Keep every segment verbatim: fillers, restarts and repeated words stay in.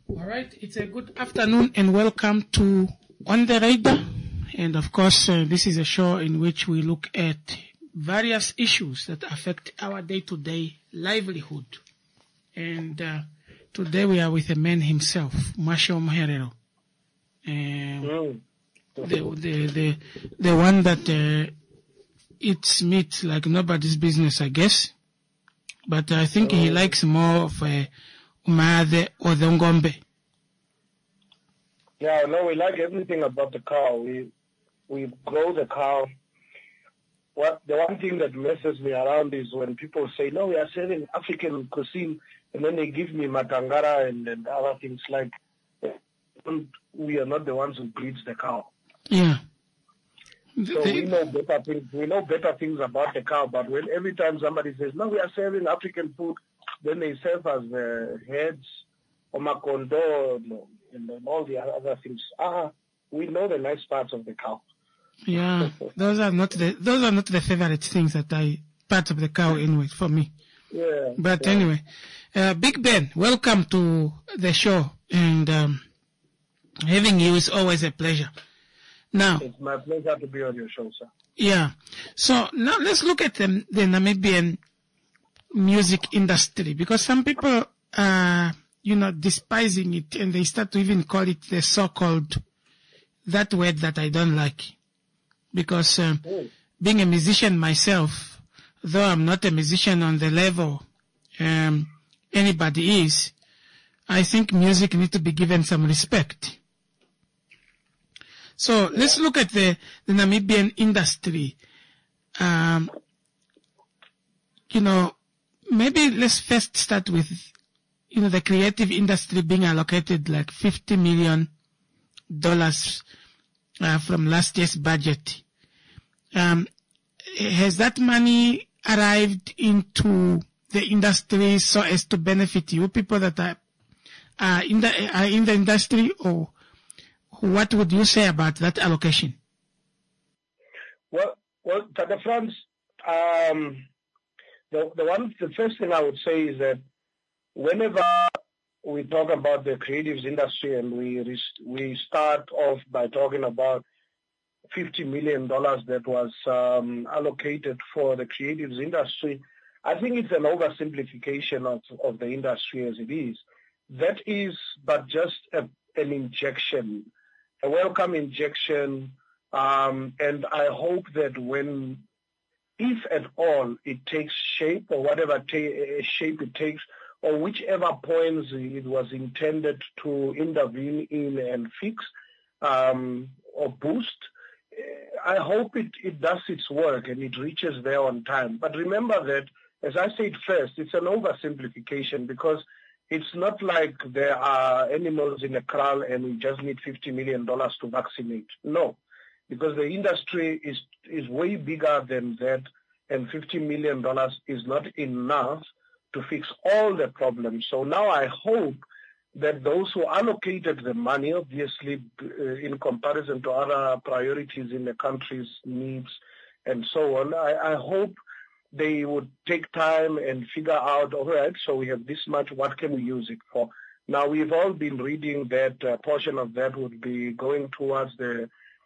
All right, it's a good afternoon and welcome to On the Radar. And of course, uh, this is a show in which we look at various issues that affect our day-to-day livelihood. And uh, today we are with a man himself, Marshall Mherero. Um, mm. the, the, the, the one that uh, eats meat like nobody's business, I guess. But I think he likes more of a umade or the ngombe. Yeah, no, we like everything about the cow. We we grow the cow. What the one thing that messes me around is when people say, no, we are serving African cuisine, and then they give me matangara and, and other things like we are not the ones who breeds the cow. Yeah. So we know better things. We know better things about the cow, but when every time somebody says, no, we are serving African food, then they serve as the heads, or makondo, and then all the other things. Ah, we know the nice parts of the cow. Yeah, those are not the those are not the favorite things that I part of the cow anyway for me. Yeah. But yeah. anyway, uh, Big Ben, welcome to the show, and um, having you is always a pleasure. Now, it's my pleasure to be on your show, sir. Yeah. So now let's look at the, the Namibian music industry, because some people are, you know, despising it, and they start to even call it the so-called, that word that I don't like. Because um, mm. being a musician myself, though I'm not a musician on the level um, anybody is, I think music needs to be given some respect. So let's look at the, the Namibian industry. Um, you know, maybe let's first start with, you know, the creative industry being allocated like fifty million dollars uh, from last year's budget. Um, has that money arrived into the industry so as to benefit you people that are, are in the are in the industry, or what would you say about that allocation? Well, well, Tata Franz, um, the the one, the first thing I would say is that whenever we talk about the creatives industry and we we start off by talking about fifty million dollars that was um, allocated for the creatives industry, I think it's an oversimplification of of the industry as it is. That is, but just a, an injection. A welcome injection, um, and I hope that when, if at all, it takes shape or whatever ta- shape it takes, or whichever points it was intended to intervene in and fix um, or boost, I hope it, it does its work and it reaches there on time. But remember that, as I said first, it's an oversimplification, because it's not like there are animals in a kraal and we just need fifty million dollars to vaccinate. No, because the industry is is way bigger than that, and fifty million dollars is not enough to fix all the problems. So now I hope that those who allocated the money, obviously uh, in comparison to other priorities in the country's needs and so on, I, I hope they would take time and figure out, all right, so we have this much, what can we use it for? Now, we've all been reading that a uh, portion of that would be going towards the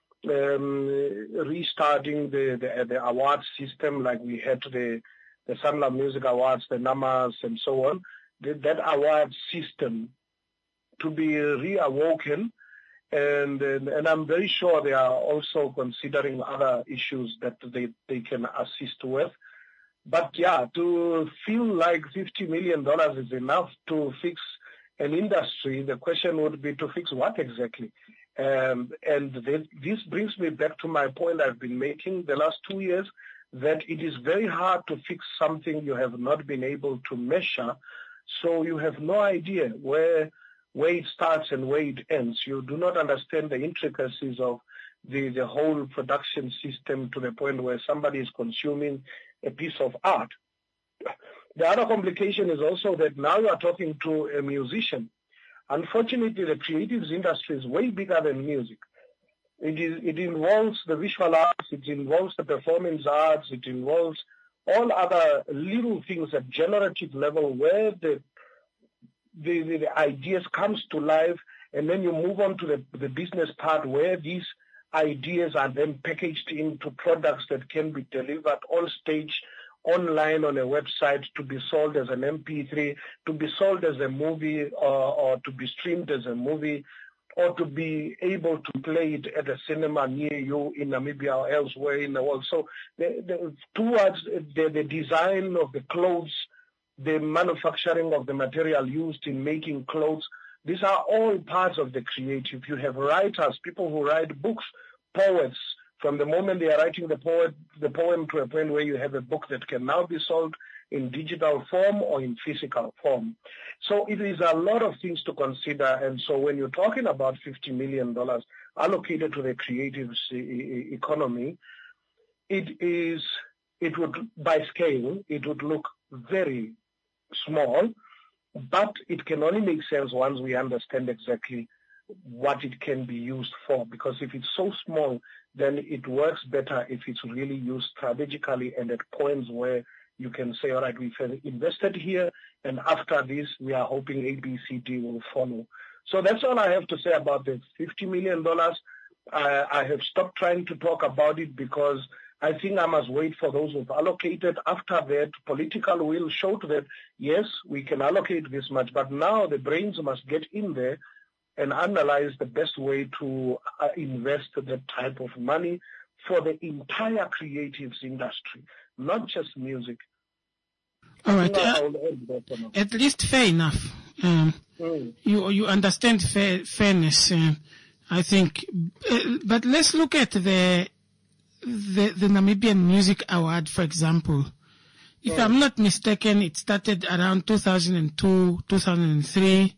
um, restarting the, the the awards system, like we had the, the Sanlam Music Awards, the NAMAs, and so on. The, that award system to be reawoken, and, and and I'm very sure they are also considering other issues that they, they can assist with. But yeah, to feel like fifty million dollars is enough to fix an industry, the question would be to fix what exactly? Um, and th- this brings me back to my point I've been making the last two years, that it is very hard to fix something you have not been able to measure, so you have no idea where where it starts and where it ends. You do not understand the intricacies of the, the whole production system to the point where somebody is consuming a piece of art. The other complication is also that now you are talking to a musician. Unfortunately, the creatives industry is way bigger than music. It is, it involves the visual arts, it involves the performance arts, it involves all other little things at generative level where the the, the, the ideas comes to life, and then you move on to the, the business part where these ideas are then packaged into products that can be delivered on stage, online on a website, to be sold as an M P three, to be sold as a movie, or, or to be streamed as a movie, or to be able to play it at a cinema near you in Namibia or elsewhere in the world. So the, the, towards the, the design of the clothes, the manufacturing of the material used in making clothes, these are all parts of the creative. You have writers, people who write books, poets, from the moment they are writing the poet, the poem to a point where you have a book that can now be sold in digital form or in physical form. So it is a lot of things to consider. And so when you're talking about fifty million dollars allocated to the creative economy, it is, it would, by scale, it would look very small, but it can only make sense once we understand exactly what it can be used for. Because if it's so small, then it works better if it's really used strategically and at points where you can say, all right, we've invested here, and after this, we are hoping A, B, C, D will follow. So that's all I have to say about the fifty million dollars. I, I have stopped trying to talk about it because I think I must wait for those who've allocated. After that, political will showed that, yes, we can allocate this much, but now the brains must get in there and analyze the best way to uh, invest that type of money for the entire creatives industry, not just music. All right. Uh, at least fair enough. Um, mm. You you understand fair, fairness, uh, I think. Uh, but let's look at the, the the Namibian Music Award, for example. If mm. I'm not mistaken, it started around two thousand two, two thousand three.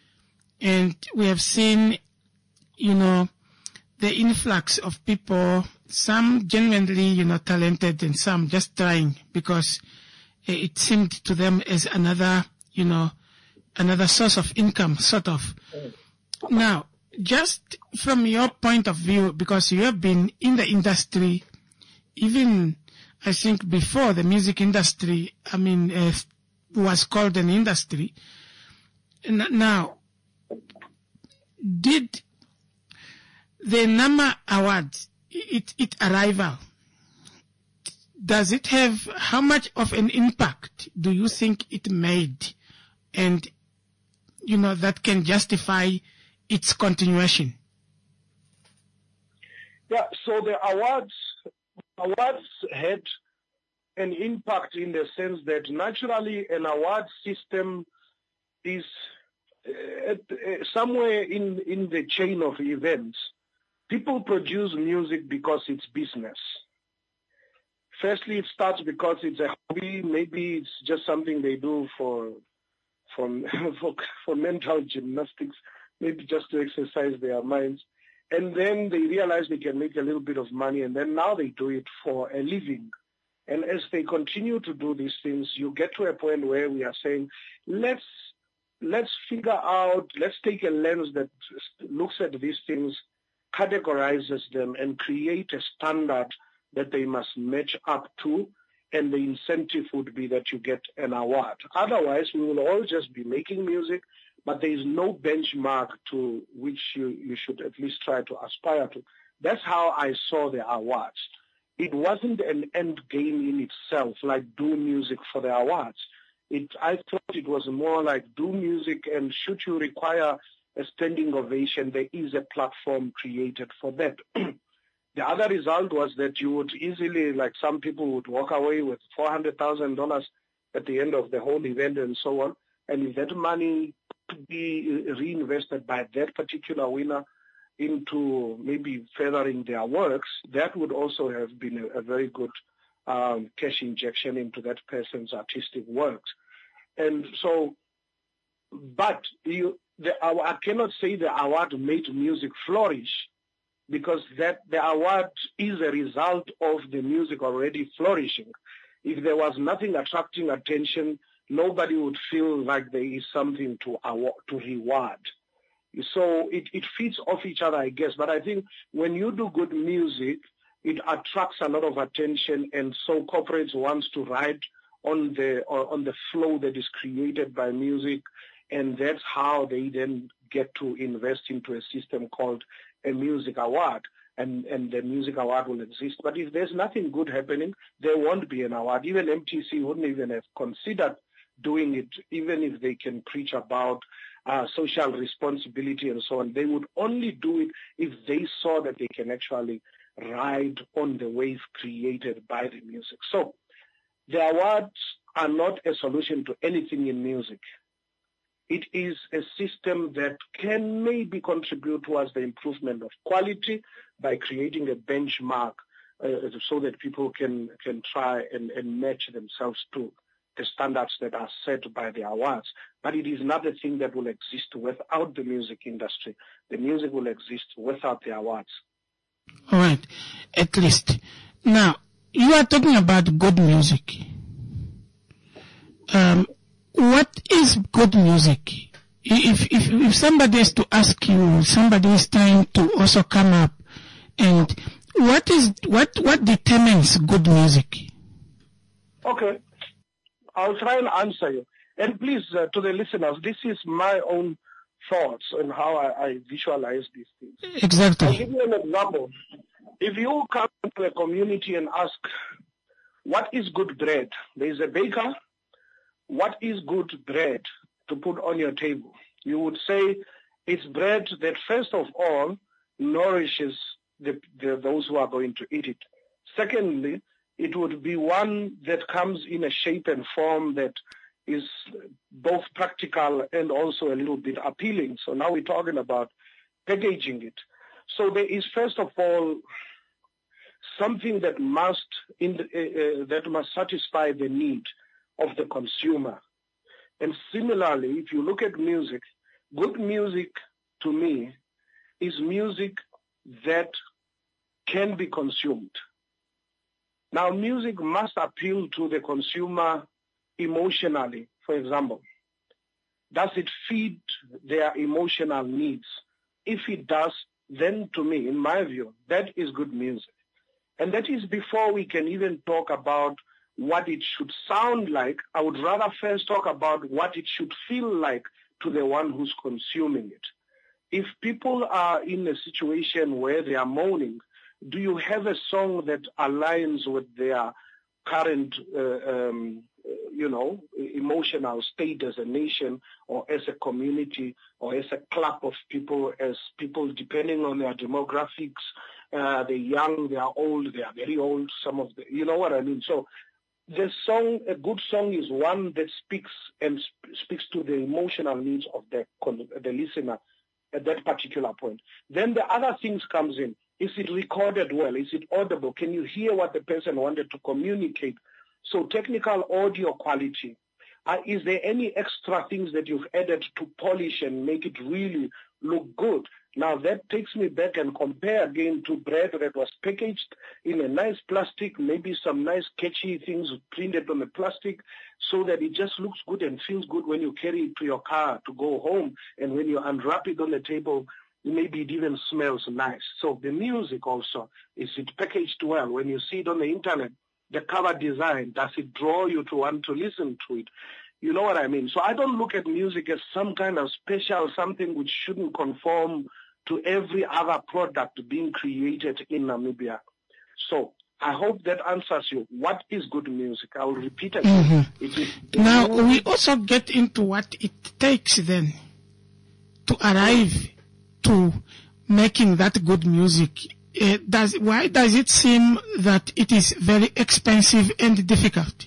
And we have seen, you know, the influx of people, some genuinely, you know, talented and some just trying because it seemed to them as another, you know, another source of income, sort of. Now, just from your point of view, because you have been in the industry, even I think before the music industry, I mean, uh, was called an industry. Now, did the NAMA Award, it, it arrival, does it have, how much of an impact do you think it made? And, you know, that can justify its continuation? Yeah, so the awards, awards had an impact in the sense that naturally an award system is At, uh, somewhere in, in the chain of events. People produce music because it's business. Firstly, it starts because it's a hobby. Maybe it's just something they do for, for, for, for mental gymnastics, maybe just to exercise their minds. And then they realize they can make a little bit of money, and then now they do it for a living. And as they continue to do these things, you get to a point where we are saying, let's Let's figure out, let's take a lens that looks at these things, categorizes them, and create a standard that they must match up to, and the incentive would be that you get an award. Otherwise, we will all just be making music, but there is no benchmark to which you, you should at least try to aspire to. That's how I saw the awards. It wasn't an end game in itself, like do music for the awards. It, I thought it was more like do music, and should you require a standing ovation, there is a platform created for that. The other result was that you would easily, like some people would walk away with four hundred thousand dollars at the end of the whole event and so on. And if that money could be reinvested by that particular winner into maybe furthering their works, that would also have been a, a very good Um, cash injection into that person's artistic works. And so, but you, the, I cannot say the award made music flourish, because that the award is a result of the music already flourishing. If there was nothing attracting attention, nobody would feel like there is something to award, to reward. So it, it feeds off each other, I guess. But I think when you do good music, it attracts a lot of attention, and so corporates want to ride on the on the flow that is created by music. and that's how they then get to invest into a system called a music award, and, and the music award will exist. But if there's nothing good happening, there won't be an award. Even M T C wouldn't even have considered doing it, even if they can preach about uh, social responsibility and so on. They would only do it if they saw that they can actually ride on the wave created by the music. So the awards are not a solution to anything in music. It is a system that can maybe contribute towards the improvement of quality by creating a benchmark uh, so that people can, can try and, and match themselves to the standards that are set by the awards. But it is not a thing that will exist without the music industry. The music will exist without the awards. All right, at least. Now, you are talking about good music. Um, what is good music? If, if, if somebody is to ask you, somebody is trying to also come up, and what is, what, what determines good music? Okay. I'll try and answer you. And please, uh, to the listeners, this is my own thoughts on how I, I visualize these things. Exactly. I'll give you an example. If you come to a community and ask, what is good bread? There is a baker. What is good bread to put on your table? You would say it's bread that first of all nourishes the, the, those who are going to eat it. Secondly, it would be one that comes in a shape and form that is both practical and also a little bit appealing. So now we're talking about packaging it. So there is first of all something that must in the, uh, uh, that must satisfy the need of the consumer. And similarly, if you look at music, good music to me is music that can be consumed. Now, music must appeal to the consumer emotionally, for example. Does it feed their emotional needs? If it does, then to me, in my view, that is good music. And that is before we can even talk about what it should sound like. I would rather first talk about what it should feel like to the one who's consuming it. If people are in a situation where they are mourning, do you have a song that aligns with their current, uh, um, you know, emotional state as a nation or as a community or as a club of people, as people depending on their demographics? Uh, they're young, they are old, they are very old, some of the, you know what I mean? So the song, a good song is one that speaks and sp- speaks to the emotional needs of the, the listener at that particular point. Then the other things comes in. Is it recorded well? Is it audible? Can you hear what the person wanted to communicate? So technical audio quality. Uh, is there any extra things that you've added to polish and make it really look good? Now that takes me back and compare again to bread that was packaged in a nice plastic, maybe some nice catchy things printed on the plastic so that it just looks good and feels good when you carry it to your car to go home, and when you unwrap it on the table, maybe it even smells nice. So the music also, is it packaged well? When you see it on the internet, the cover design, does it draw you to want to listen to it? You know what I mean? So I don't look at music as some kind of special something which shouldn't conform to every other product being created in Namibia. So I hope that answers you. What is good music? I will repeat it. Mm-hmm. It is now, music. we also get into what it takes then to arrive to making that good music. Uh, does, why does it seem that it is very expensive and difficult?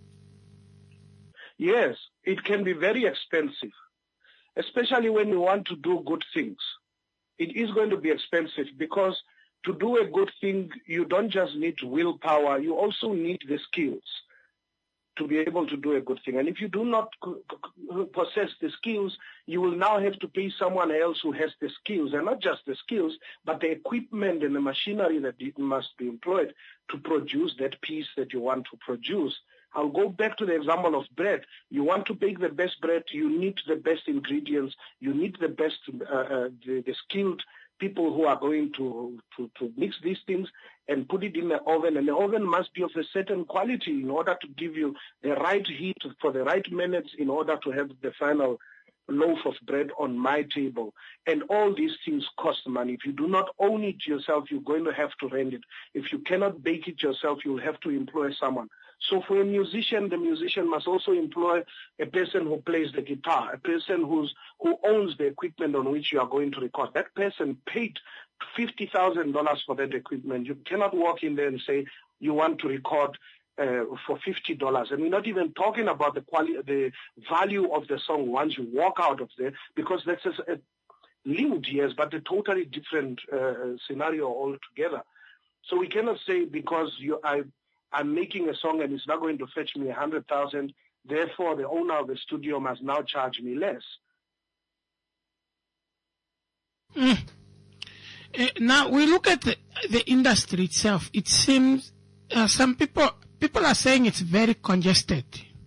Yes, it can be very expensive, especially when you want to do good things. It is going to be expensive because to do a good thing, you don't just need willpower, you also need the skills to be able to do a good thing. And if you do not possess the skills, you will now have to pay someone else who has the skills, and not just the skills, but the equipment and the machinery that it must be employed to produce that piece that you want to produce. I'll go back to the example of bread. You want to bake the best bread, you need the best ingredients, you need the best, uh, uh, the, the skilled people who are going to, to, to mix these things and put it in the oven. And the oven must be of a certain quality in order to give you the right heat for the right minutes in order to have the final loaf of bread on my table. And all these things cost money. If you do not own it yourself, you're going to have to rent it. If you cannot bake it yourself, you'll have to employ someone. So for a musician, the musician must also employ a person who plays the guitar, a person who's who owns the equipment on which you are going to record. That person paid fifty thousand dollars for that equipment. You cannot walk in there and say you want to record uh, for fifty dollars. And we're not even talking about the quality, the value of the song once you walk out of there, because that's a, a linked, yes, but a totally different uh, scenario altogether. So we cannot say because you, I, I'm making a song and it's not going to fetch me a hundred thousand, therefore the owner of the studio must now charge me less. Mm. Uh, now we look at the, the industry itself. It seems uh, some people people are saying it's very congested,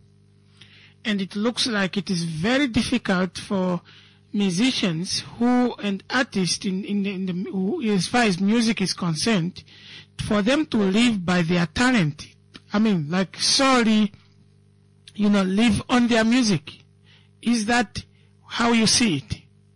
and it looks like it is very difficult for musicians who and artists in in the, in the who, as far as music is concerned, for them to live by their talent. I mean, like solely, you know, live on their music. Is that how you see it?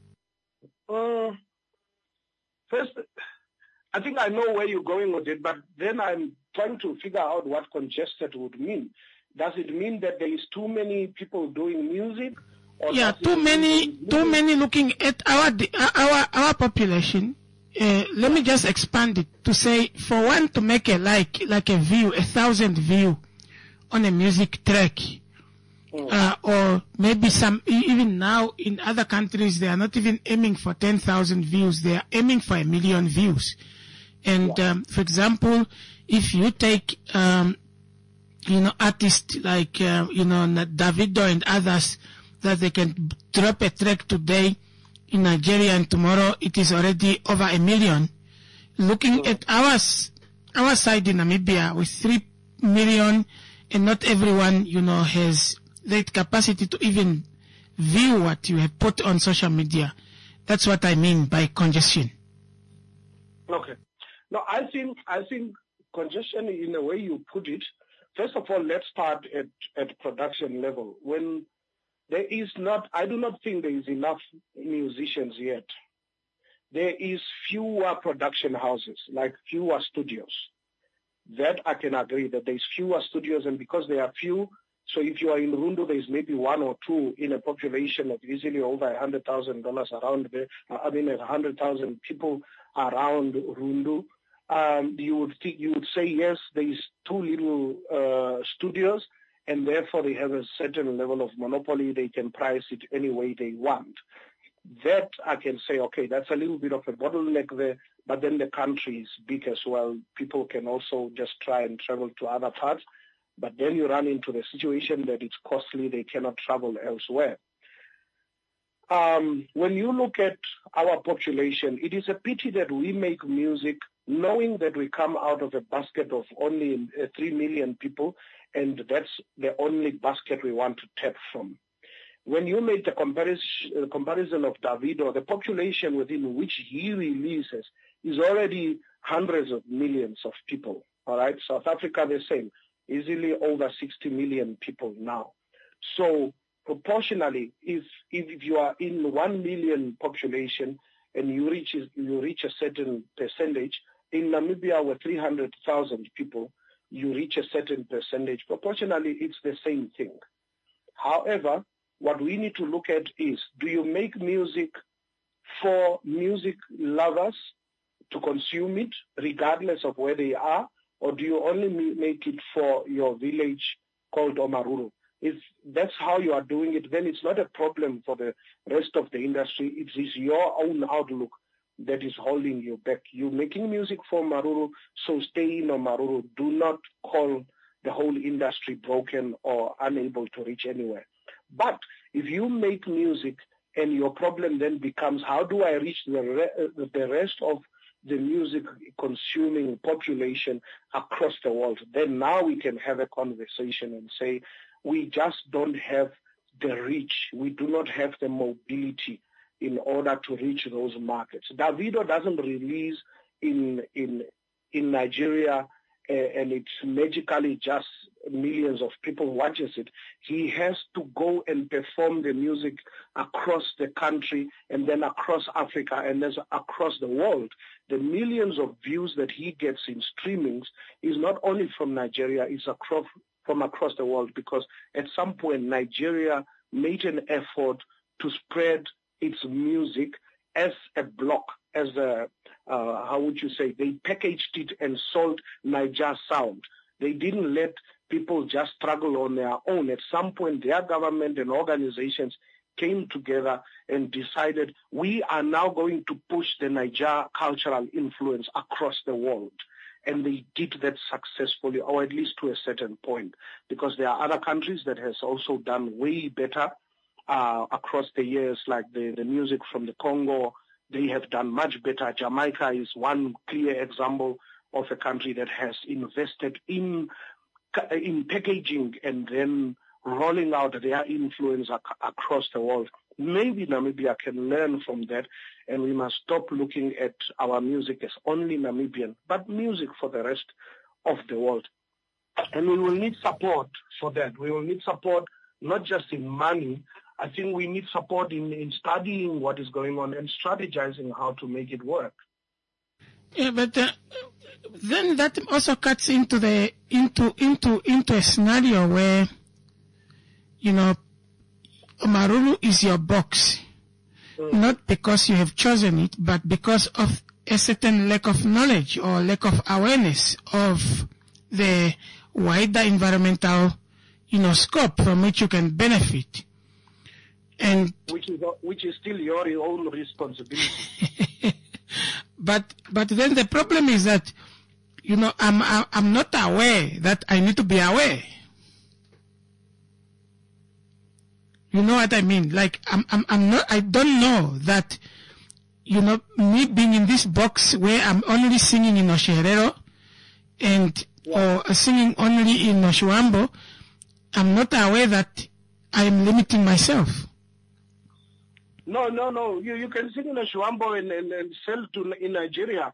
Uh, first, I think I know where you're going with it, but then I'm trying to figure out what congested would mean. Does it mean that there is too many people doing music? Or yeah, too many, too many looking at our our our population. Uh, let me just expand it to say, for one to make a like like a view, a thousand view on a music track. Uh, or maybe some, even now in other countries, they are not even aiming for ten thousand views. They are aiming for a million views. And, um, for example, if you take, um, you know, artists like, uh, you know, Davido and others, that they can drop a track today in Nigeria and tomorrow it is already over a million. Looking at ours, our side in Namibia with three million, and not everyone, you know, has that capacity to even view what you have put on social media. That's what I mean by congestion. Okay. No, I think I think congestion, in the way you put it, first of all, let's start at, at production level. When there is not, I do not think there is enough musicians yet. There is fewer production houses, like fewer studios. That I can agree that there's fewer studios, and because there are few, so if you are in Rundu, there's maybe one or two in a population of easily over a hundred thousand dollars around there. I mean, a hundred thousand people around Rundu. Um, you would think, you would say yes, there is two little uh, studios, and therefore they have a certain level of monopoly. They can price it any way they want. That I can say, okay, that's a little bit of a bottleneck there. But then the country is big as well. People can also just try and travel to other parts. But then you run into the situation that it's costly, they cannot travel elsewhere. Um, when you look at our population, it is a pity that we make music knowing that we come out of a basket of only uh, three million people, and that's the only basket we want to tap from. When you make the comparison, uh, comparison of Davido, the population within which he releases is already hundreds of millions of people. All right, South Africa the same. Easily over sixty million people now. So proportionally, if if you are in one million population and you reach you reach a certain percentage, in Namibia with three hundred thousand people, you reach a certain percentage. Proportionally, it's the same thing. However, what we need to look at is, do you make music for music lovers to consume it, regardless of where they are? Or do you only make it for your village called Omaruru? If that's how you are doing it, then it's not a problem for the rest of the industry. It is your own outlook that is holding you back. You're making music for Maruru, so stay in Omaruru. Do not call the whole industry broken or unable to reach anywhere. But if you make music and your problem then becomes, how do I reach the, re- the rest of the music consuming population across the world, then now we can have a conversation and say, we just don't have the reach. We do not have the mobility in order to reach those markets. Davido doesn't release in in in Nigeria uh, and it magically just millions of people watches it, he has to go and perform the music across the country and then across Africa and then across the world. The millions of views that he gets in streamings is not only from Nigeria, it's across, from across the world, because at some point Nigeria made an effort to spread its music as a block, as a, uh, how would you say, they packaged it and sold Niger Sound. They didn't let people just struggle on their own. At some point, their government and organizations came together and decided, we are now going to push the Niger cultural influence across the world. And they did that successfully, or at least to a certain point, because there are other countries that has also done way better uh, across the years, like the, the music from the Congo. They have done much better. Jamaica is one clear example of a country that has invested in in packaging and then rolling out their influence ac- across the world. Maybe Namibia can learn from that, and we must stop looking at our music as only Namibian, but music for the rest of the world. And we will need support for that. We will need support not just in money. I think we need support in, in studying what is going on and strategizing how to make it work. Yeah, but uh, then that also cuts into the into into into a scenario where, you know, Maruru is your box, mm. not because you have chosen it, but because of a certain lack of knowledge or lack of awareness of the wider environmental, you know, scope from which you can benefit. And which is which is still your own responsibility. but but then the problem is that, you know, I'm I'm not aware that I need to be aware. You know what I mean? Like I'm I'm I'm not I don't know that, you know, me being in this box where I'm only singing in Osherero and yeah. or singing only in Oshuambo, I'm not aware that I'm limiting myself. No, no, no. You you can sing in a Shuambo and, and, and sell to in Nigeria.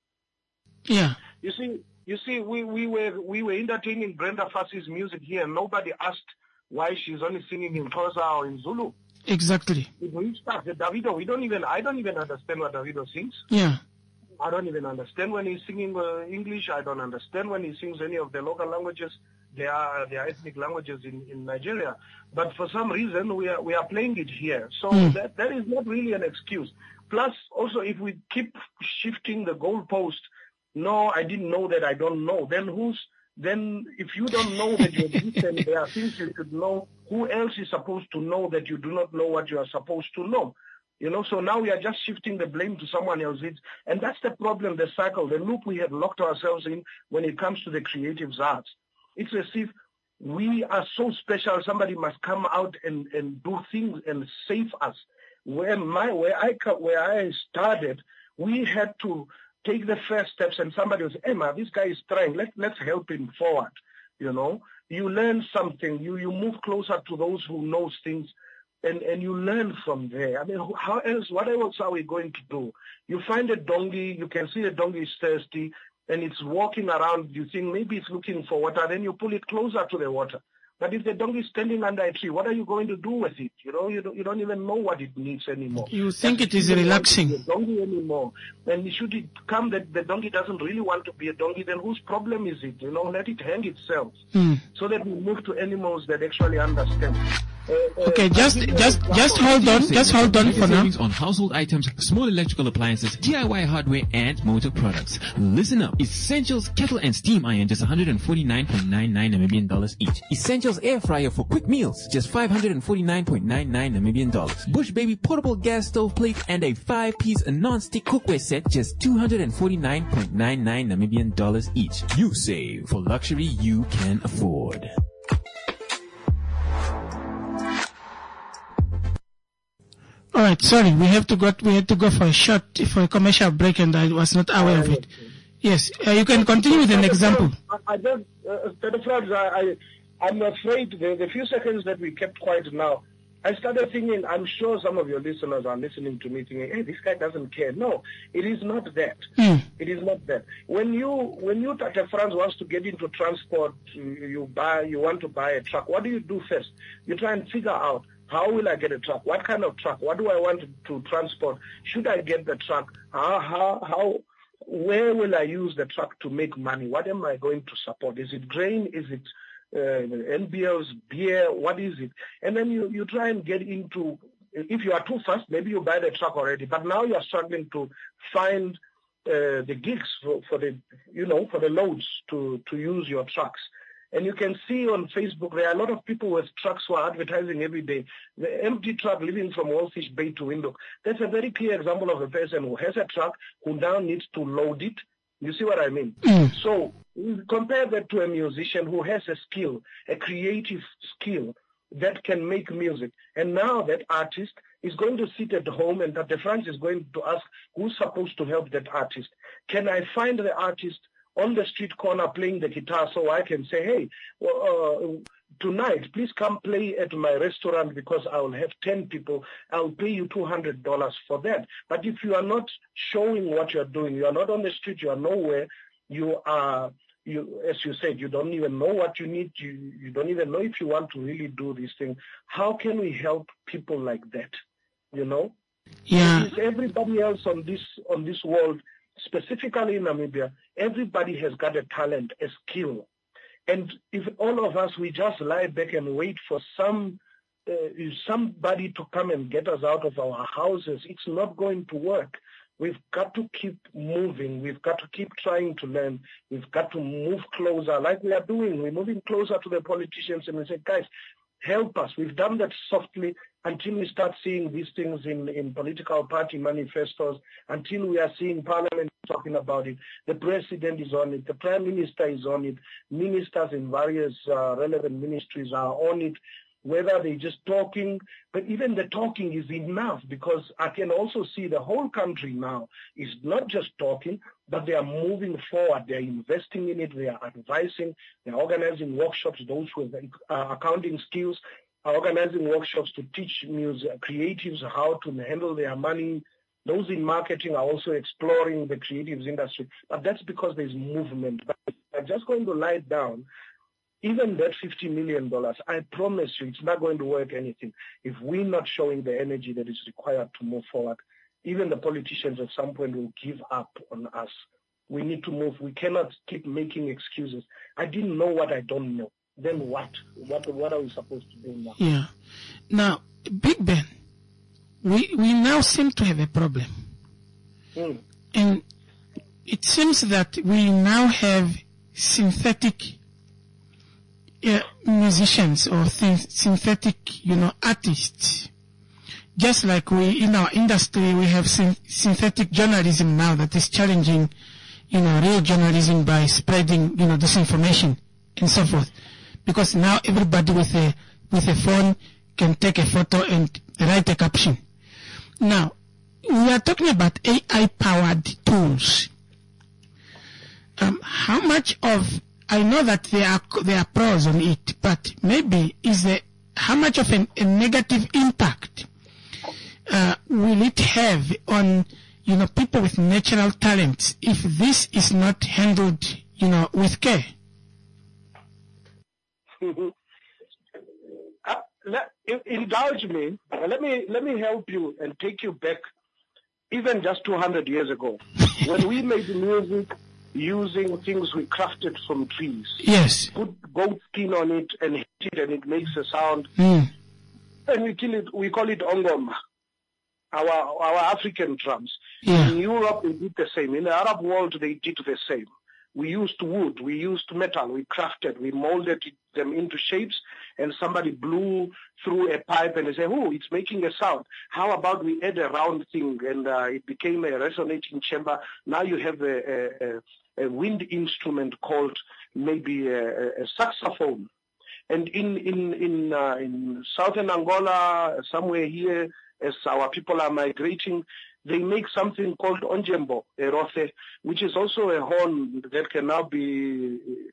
Yeah. You see, you see, we, we were we were entertaining Brenda Fassie's music here, and nobody asked why she's only singing in Xhosa or in Zulu. Exactly. We start Davido. We don't even. I don't even understand what Davido sings. Yeah. I don't even understand when he's singing uh, English. I don't understand when he sings any of the local languages. They are they are ethnic languages in, in Nigeria, but for some reason we are we are playing it here. So mm. that that is not really an excuse. Plus, also, if we keep shifting the goalpost, no, I didn't know that I don't know. Then who's then if you don't know that you exist and there are things you should know, who else is supposed to know that you do not know what you are supposed to know? You know, so now we are just shifting the blame to someone else. It's, and that's the problem, the cycle, the loop we have locked ourselves in when it comes to the creative arts. It's as if we are so special, somebody must come out and, and do things and save us. Where my where I where I started, we had to take the first steps, and somebody was, Emma, this guy is trying. Let let's help him forward. You know, you learn something. You you move closer to those who knows things, and and you learn from there. I mean, how else? What else are we going to do? You find a donkey. You can see a donkey is thirsty, and it's walking around. You think maybe it's looking for water. Then you pull it closer to the water. But if the donkey is standing under a tree, what are you going to do with it? You know, you don't, you don't even know what it needs anymore. You think it is relaxing. The donkey anymore. And should it come that the donkey doesn't really want to be a donkey, then whose problem is it? You know, let it hang itself. Mm. So that we move to animals that actually understand. Uh, okay, uh, just just just hold on, just hold on for now. Savings on household items, small electrical appliances, D I Y hardware, and motor products. Listen up. Essentials kettle and steam iron, just one hundred forty-nine point nine nine Namibian dollars each. Essentials air fryer for quick meals, just five hundred forty-nine point nine nine Namibian dollars. Bush Baby portable gas stove plate and a five-piece non-stick cookware set, just two hundred forty-nine point nine nine Namibian dollars each. You save for luxury you can afford. All right, sorry, we have to go. We had to go for a short, for a commercial break, and I was not aware of it. Yes, uh, you can continue with an example. I, I just, uh, I, I, I'm afraid the, the few seconds that we kept quiet now, I started thinking, I'm sure some of your listeners are listening to me thinking, hey, this guy doesn't care. No, it is not that. Mm. It is not that. When you, when you, Tata Franz wants to get into transport, you buy, you want to buy a truck, what do you do first? You try and figure out, how will I get a truck? What kind of truck? What do I want to, to transport? Should I get the truck? How, how, how, where will I use the truck to make money? What am I going to support? Is it grain? Is it uh, N B Ls, beer? What is it? And then you, you try and get into, if you are too fast, maybe you buy the truck already, but now you are struggling to find uh, the gigs for, for the, you know, for the loads to, to use your trucks. And you can see on Facebook, there are a lot of people with trucks who are advertising every day. The empty truck living from Wallfish Bay to Windhoek. That's a very clear example of a person who has a truck who now needs to load it. You see what I mean? Mm. So compare that to a musician who has a skill, a creative skill that can make music. And now that artist is going to sit at home and that the Franz is going to ask, who's supposed to help that artist? Can I find the artist on the street corner playing the guitar so I can say, hey, well, uh, tonight, please come play at my restaurant because I will have ten people. I'll pay you two hundred dollars for that. But if you are not showing what you're doing, you are not on the street, you are nowhere, you are, you, as you said, you don't even know what you need, you, you don't even know if you want to really do this thing. How can we help people like that, you know? Yeah. Is everybody else on this, on this world, specifically in Namibia, everybody has got a talent, a skill. And if all of us, we just lie back and wait for some uh, somebody to come and get us out of our houses, it's not going to work. We've got to keep moving. We've got to keep trying to learn. We've got to move closer like we are doing. We're moving closer to the politicians and we say, guys, help us. We've done that softly until we start seeing these things in, in political party manifestos, until we are seeing Parliament talking about it. The President is on it. The Prime Minister is on it. Ministers in various uh, relevant ministries are on it, whether they're just talking. But even the talking is enough because I can also see the whole country now is not just talking, but they are moving forward. They are investing in it. They are advising. They are organizing workshops. Those with uh, accounting skills are organizing workshops to teach music creatives how to handle their money. Those in marketing are also exploring the creatives industry. But that's because there's movement. But I'm just going to lie down. Even that fifty million dollars, I promise you, it's not going to work anything if we're not showing the energy that is required to move forward. Even the politicians at some point will give up on us. We need to move. We cannot keep making excuses. I didn't know what I don't know. Then what? What, what are we supposed to do now? Yeah. Now, Big Ben, we, we now seem to have a problem. Mm. And it seems that we now have synthetic uh, musicians or th- synthetic, you know, artists. Just like we, in our industry, we have syn- synthetic journalism now that is challenging, you know, real journalism by spreading, you know, disinformation and so forth. Because now everybody with a, with a phone can take a photo and write a caption. Now, we are talking about A I-powered tools. Um, how much of, I know that there are, there are pros on it, but maybe is there, how much of an, a negative impact uh, will it have on, you know, people with natural talents if this is not handled, you know, with care? uh, let, indulge me. Let me let me help you and take you back, even just two hundred years ago, when we made music using things we crafted from trees. Yes. Put goat skin on it and hit it, and it makes a sound. Mm. And we kill it. We call it ongoma. Our our African drums. Yeah. In Europe, they did the same. In the Arab world, they did the same. We used wood, we used metal, we crafted, we molded them into shapes, and somebody blew through a pipe and they say, oh, it's making a sound. How about we add a round thing, and uh, it became a resonating chamber. Now you have a, a, a wind instrument called maybe a, a saxophone. And in in in, uh, in southern Angola, somewhere here, as our people are migrating, they make something called onjembo, erothe, which is also a horn that can now be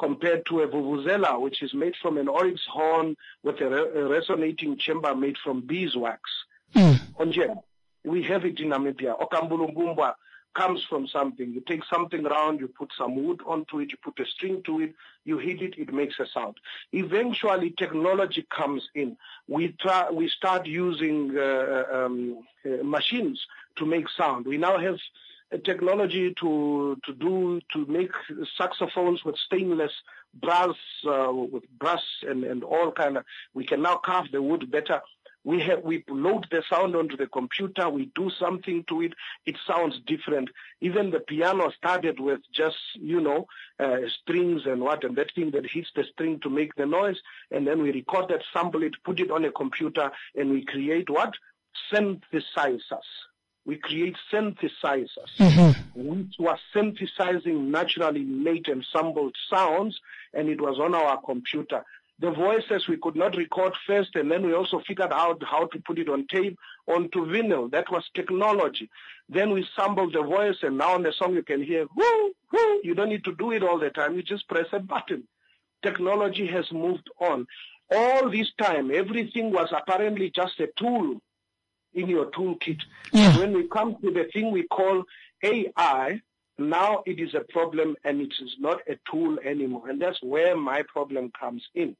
compared to a vuvuzela, which is made from an oryx horn with a, re- a resonating chamber made from beeswax. Mm. Onje, we have it in Namibia. Okambulumbumba comes from something. You take something round, you put some wood onto it, you put a string to it, you hit it, it makes a sound. Eventually, technology comes in. We try, we start using uh, um, uh, machines to make sound. We now have a technology to to do to make saxophones with stainless brass, uh, with brass and, and all kind of. We can now carve the wood better. We have we load the sound onto the computer. We do something to it. It sounds different. Even the piano started with just you know uh, strings and what and that thing that hits the string to make the noise, and then we record that, sample it, put it on a computer, and we create what synthesizers. We create synthesizers, mm-hmm. which were synthesizing naturally made ensembled sounds, and it was on our computer. The voices we could not record first, and then we also figured out how to put it on tape, onto vinyl. That was technology. Then we sampled the voice, and now on the song you can hear, whoo, whoo. You don't need to do it all the time. You just press a button. Technology has moved on. All this time, everything was apparently just a tool in your toolkit. Yeah. When we come to the thing we call A I, now it is a problem and it is not a tool anymore. And that's where my problem comes in.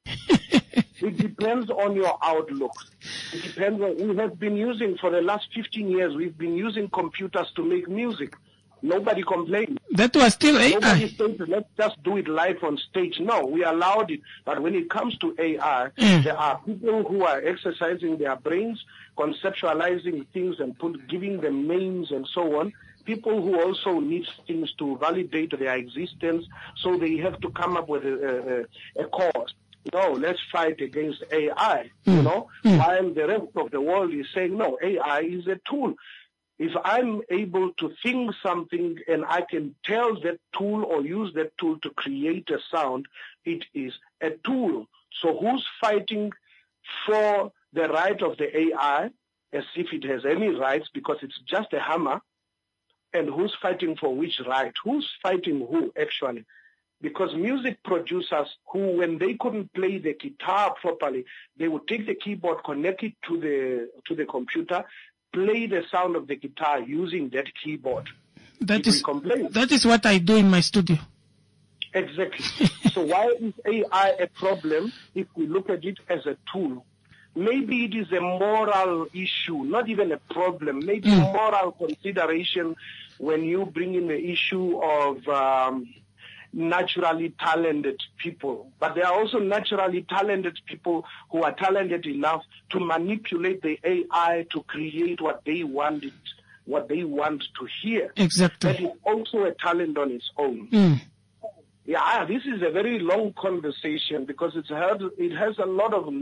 It depends on your outlook. It depends on, we have been using, for the last fifteen years, we've been using computers to make music. Nobody complained. That was still A I. Nobody said, let's just do it live on stage. No, we allowed it. But when it comes to A I, mm. there are people who are exercising their brains, conceptualizing things and put, giving them names and so on. People who also need things to validate their existence, so they have to come up with a, a, a cause. No, let's fight against A I, mm. you know, mm. while the rest of the world is saying, no, A I is a tool. If I'm able to think something and I can tell that tool or use that tool to create a sound, it is a tool. So who's fighting for the right of the A I as if it has any rights because it's just a hammer? And who's fighting for which right? Who's fighting who, actually? Because music producers who, when they couldn't play the guitar properly, they would take the keyboard, connect it to the to the computer, play the sound of the guitar using that keyboard. That is that is what I do in my studio. Exactly. So why is A I a problem if we look at it as a tool? Maybe it is a moral issue, not even a problem, maybe mm. a moral consideration when you bring in the issue of um, naturally talented people. But there are also naturally talented people who are talented enough to manipulate the A I to create what they want it, what they want to hear. Exactly. That is also a talent on its own. Mm. Yeah, this is a very long conversation because it's had, it has a lot of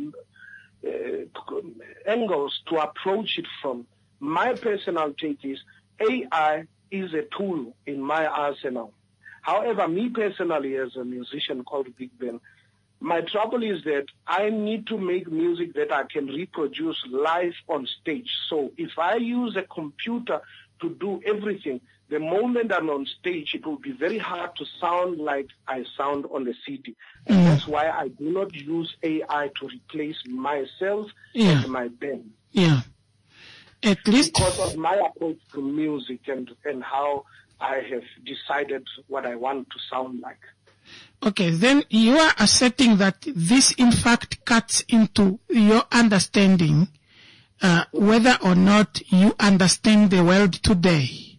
uh, angles to approach it from. My personal take is A I is a tool in my arsenal. However, me personally as a musician called Big Ben, my trouble is that I need to make music that I can reproduce live on stage. So if I use a computer to do everything, the moment I'm on stage, it will be very hard to sound like I sound on the C D. And mm. that's why I do not use A I to replace myself yeah. and my band. Yeah. At least because of my approach to music and, and how I have decided what I want to sound like. Okay, then you are asserting that this in fact cuts into your understanding uh, whether or not you understand the world today.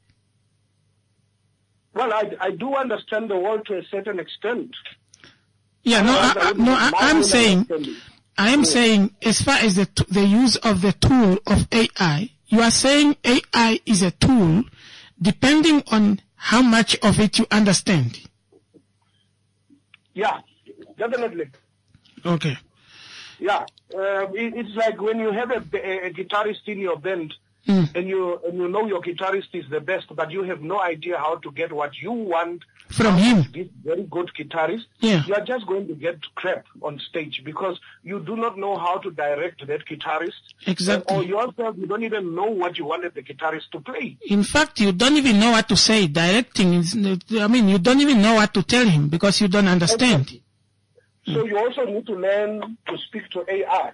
Well, I, I do understand the world to a certain extent. Yeah, no, I, I, no, I, I'm saying, I am saying, as far as the the use of the tool of A I, you are saying A I is a tool, depending on how much of it you understand. Yeah, definitely. Okay. Yeah, uh, it, it's like when you have a, a, a guitarist in your band, Mm. And you and you know your guitarist is the best, but you have no idea how to get what you want from him. This very good guitarist. Yeah. You are just going to get crap on stage because you do not know how to direct that guitarist. Exactly. Or yourself, you don't even know what you wanted the guitarist to play. In fact, you don't even know what to say. Directing is, I mean, you don't even know what to tell him because you don't understand. Exactly. So you also need to learn to speak to A I.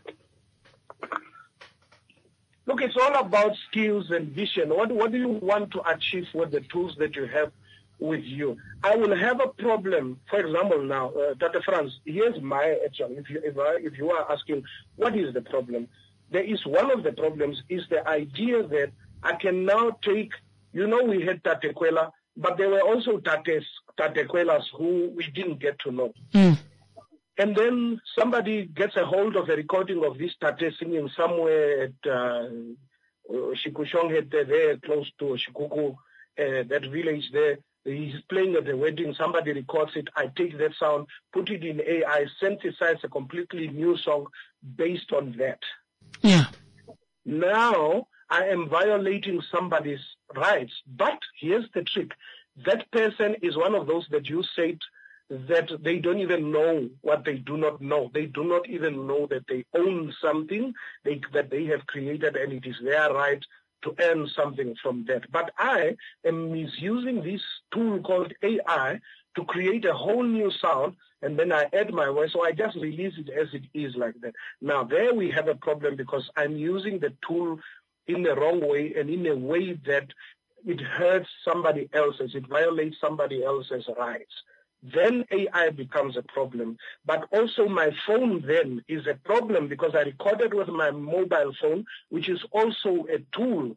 Look, it's all about skills and vision. What, what do you want to achieve with the tools that you have with you? I will have a problem, for example, now, uh, Tata Franz, here's my actual, if you, if, I, if you are asking, what is the problem? There is one of the problems is the idea that I can now take, you know, we had Tatequela, but there were also Tates, Tatequelas who we didn't get to know. Mm. And then somebody gets a hold of a recording of this Tate singing somewhere at uh, Shikushonghet, there close to Shikuku, uh, that village there. He's playing at the wedding. Somebody records it. I take that sound, put it in A I, synthesize a completely new song based on that. Yeah. Now I am violating somebody's rights. But here's the trick. That person is one of those that you said that they don't even know what they do not know. They do not even know that they own something they, that they have created, and it is their right to earn something from that. But I am misusing this tool called A I to create a whole new sound, and then I add my voice, so I just release it as it is like that. Now there we have a problem because I'm using the tool in the wrong way and in a way that it hurts somebody else's, it violates somebody else's rights. Then A I becomes a problem. But also my phone then is a problem because I recorded with my mobile phone, which is also a tool.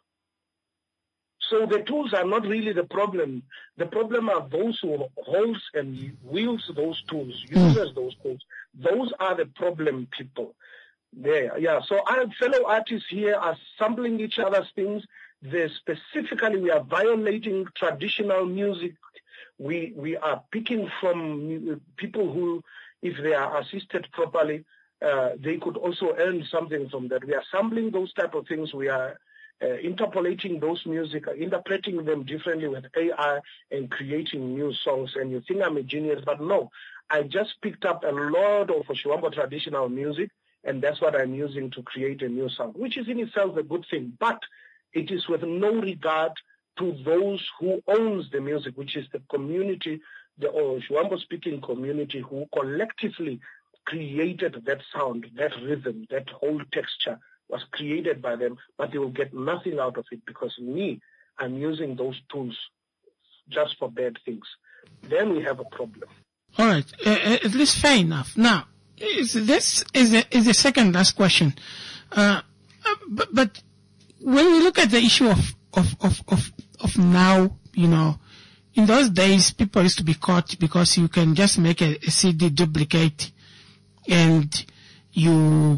So the tools are not really the problem. The problem are those who holds and wields those tools, uses those tools. Those are the problem people. There, yeah. So our fellow artists here are sampling each other's things. They specifically, we are violating traditional music. We we are picking from people who, if they are assisted properly, uh, they could also earn something from that. We are sampling those type of things. We are uh, interpolating those music, interpreting them differently with A I and creating new songs. And you think I'm a genius, but no. I just picked up a lot of Oshiwambo traditional music, and that's what I'm using to create a new song, which is in itself a good thing. But it is with no regard to those who owns the music, which is the community, the Oshiwambo-speaking community, who collectively created that sound, that rhythm, that whole texture was created by them, but they will get nothing out of it because me, I'm using those tools just for bad things. Then we have a problem. All right, uh, at least fair enough. Now, is, this is a, is the second last question. Uh, but, but when we look at the issue of Of, of, of, of now, you know, in those days, people used to be caught because you can just make a, a C D duplicate and you,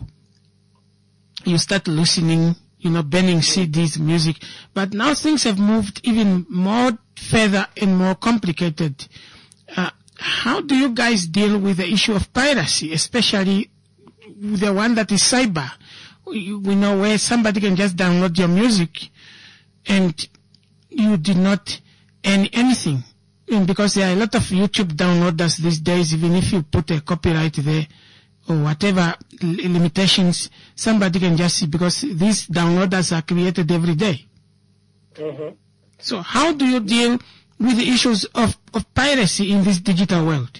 you start listening, you know, banning C Ds, music. But now things have moved even more further and more complicated. Uh, how do you guys deal with the issue of piracy, especially the one that is cyber? We, we know where somebody can just download your music and you did not earn anything. And because there are a lot of YouTube downloaders these days, even if you put a copyright there or whatever limitations, somebody can just see because these downloaders are created every day. Mm-hmm. So how do you deal with the issues of, of piracy in this digital world?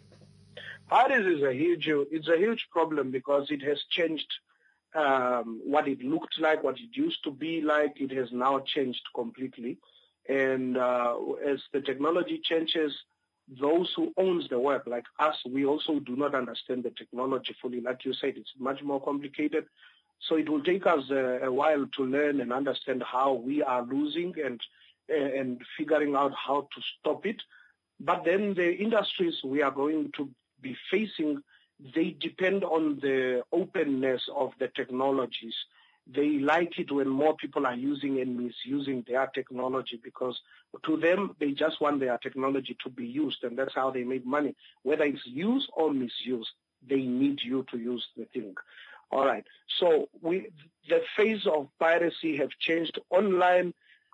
Piracy is a huge, it's a huge problem because it has changed Um, what it looked like, what it used to be like. It has now changed completely. And uh, as the technology changes, those who owns the work, like us, we also do not understand the technology fully. Like you said, it's much more complicated. So it will take us a, a while to learn and understand how we are losing and and figuring out how to stop it. But then the industries we are going to be facing, they depend on the openness of the technologies. They like it when more people are using and misusing their technology because to them, they just want their technology to be used, and that's how they make money. Whether it's used or misused, they need you to use the thing. All right. So we, the phase of piracy have changed. Online,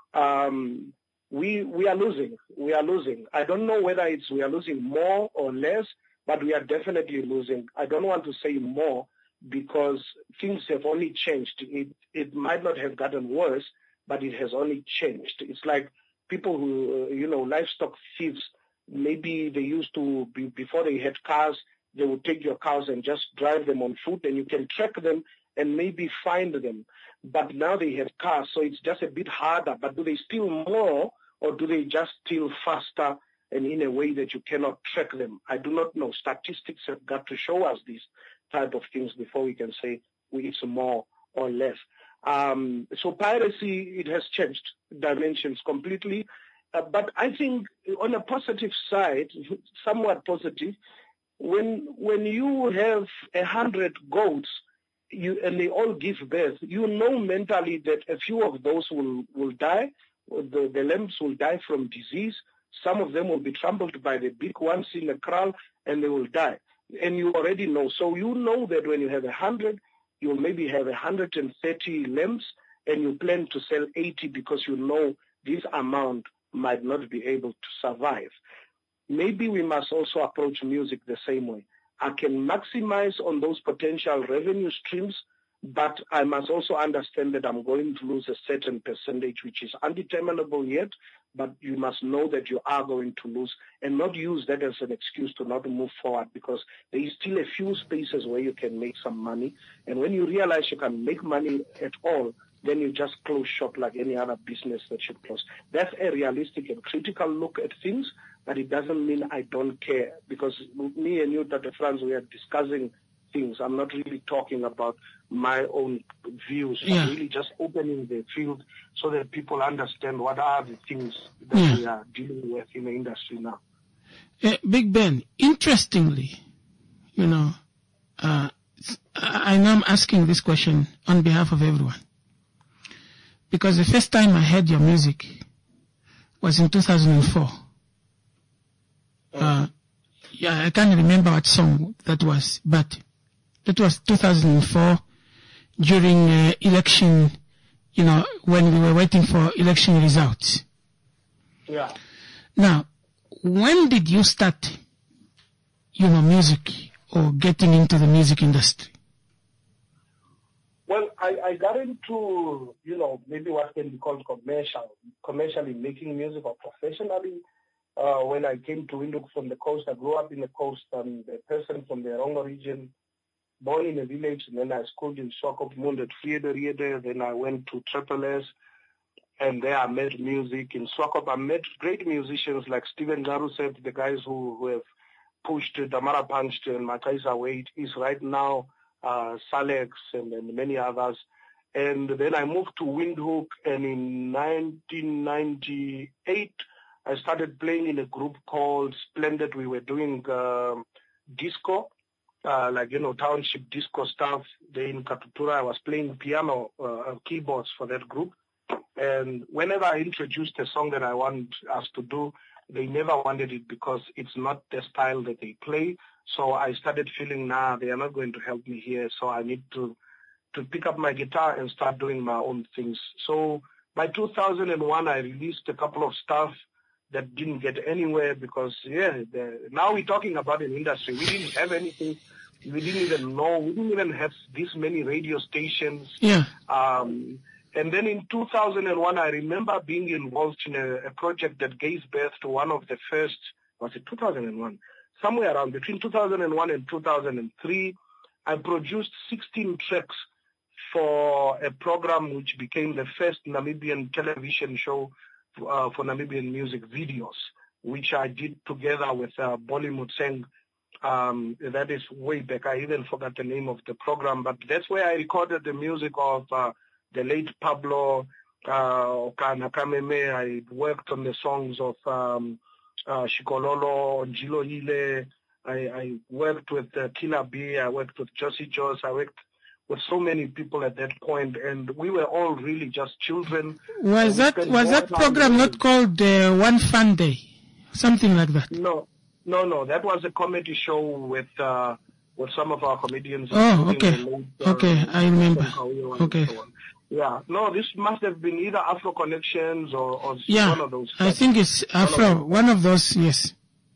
um, we we are losing. We are losing. I don't know whether it's we are losing more or less, but we are definitely losing. I don't want to say more because things have only changed. It it might not have gotten worse, but it has only changed. It's like people who, uh, you know, livestock thieves. Maybe they used to be, before they had cars, they would take your cows and just drive them on foot, and you can track them and maybe find them. But now they have cars, so it's just a bit harder. But do they steal more, or do they just steal faster and in a way that you cannot track them? I do not know. Statistics have got to show us these type of things before we can say it's more or less. Um, so piracy, it has changed dimensions completely. Uh, but I think on a positive side, somewhat positive, when when you have a hundred goats you, and they all give birth, you know mentally that a few of those will, will die. The, the lambs will die from disease. Some of them will be trampled by the big ones in the kraal, and they will die. And you already know. So you know that when you have a hundred, you'll maybe have a hundred and thirty lambs, and you plan to sell eighty because you know this amount might not be able to survive. Maybe we must also approach music the same way. I can maximize on those potential revenue streams, but I must also understand that I'm going to lose a certain percentage, which is undeterminable yet, but you must know that you are going to lose and not use that as an excuse to not move forward, because there is still a few spaces where you can make some money. And when you realize you can make money at all, then you just close shop like any other business that should close. That's a realistic and critical look at things, but it doesn't mean I don't care, because me and you, Doctor Franz, we are discussing things. I'm not really talking about my own views. Yeah. I'm really just opening the field so that people understand what are the things that yeah. we are dealing with in the industry now. Uh, Big Ben, interestingly, you know, uh, I know I'm asking this question on behalf of everyone, because the first time I heard your music was in two thousand four. Uh, yeah, I can't remember what song that was, but that was two thousand four during uh, election, you know, when we were waiting for election results. Yeah. Now, when did you start, you know, music or getting into the music industry? Well, I, I got into, you know, maybe what can be called commercial, commercially making music or professionally. Uh, when I came to Windhoek from the coast, I grew up in the coast. I'm a person from the Rongo region, born in a village, and then I schooled in Swakop Mund at Friede. Then I went to Triple S, and there I met music. In Swakop, I met great musicians like Steven Garuset, the guys who, who have pushed Damara Punched and Makaisa Wade is right now, uh, Salex and, and many others. And then I moved to Windhoek, and in nineteen ninety-eight, I started playing in a group called Splendid. We were doing uh, disco, uh, like, you know, township disco stuff. There in Katutura, I was playing piano, uh, keyboards for that group. And whenever I introduced a song that I want us to do, they never wanted it because it's not the style that they play. So I started feeling, nah, they are not going to help me here. So I need to, to pick up my guitar and start doing my own things. So by two thousand one, I released a couple of stuff that didn't get anywhere because, yeah, the, now we're talking about an industry. We didn't have anything. We didn't even know. We didn't even have this many radio stations. Yeah. Um, and then in two thousand one, I remember being involved in a, a project that gave birth to one of the first, was it two thousand one? Somewhere around between two thousand one and two thousand three, I produced sixteen tracks for a program which became the first Namibian television show Uh, for Namibian music videos, which I did together with uh, Boli Mutseng. Um, that is way back. I even forgot the name of the program, but that's where I recorded the music of uh, the late Pablo uh, Okana Kameme. I worked on the songs of um, uh, Shikololo, Njilo Hile. I, I worked with uh, Killer B. I worked with Josie Joss. I worked with so many people at that point, and we were all really just children. Was that was that program not called uh, One Fun Day, something like that? No, no, no. That was a comedy show with uh, with some of our comedians. Oh, okay. Late, uh, okay, I remember. Okay. So yeah, no, this must have been either Afro Connections or, or yeah, one of those. I think it's Afro, one of those, yes.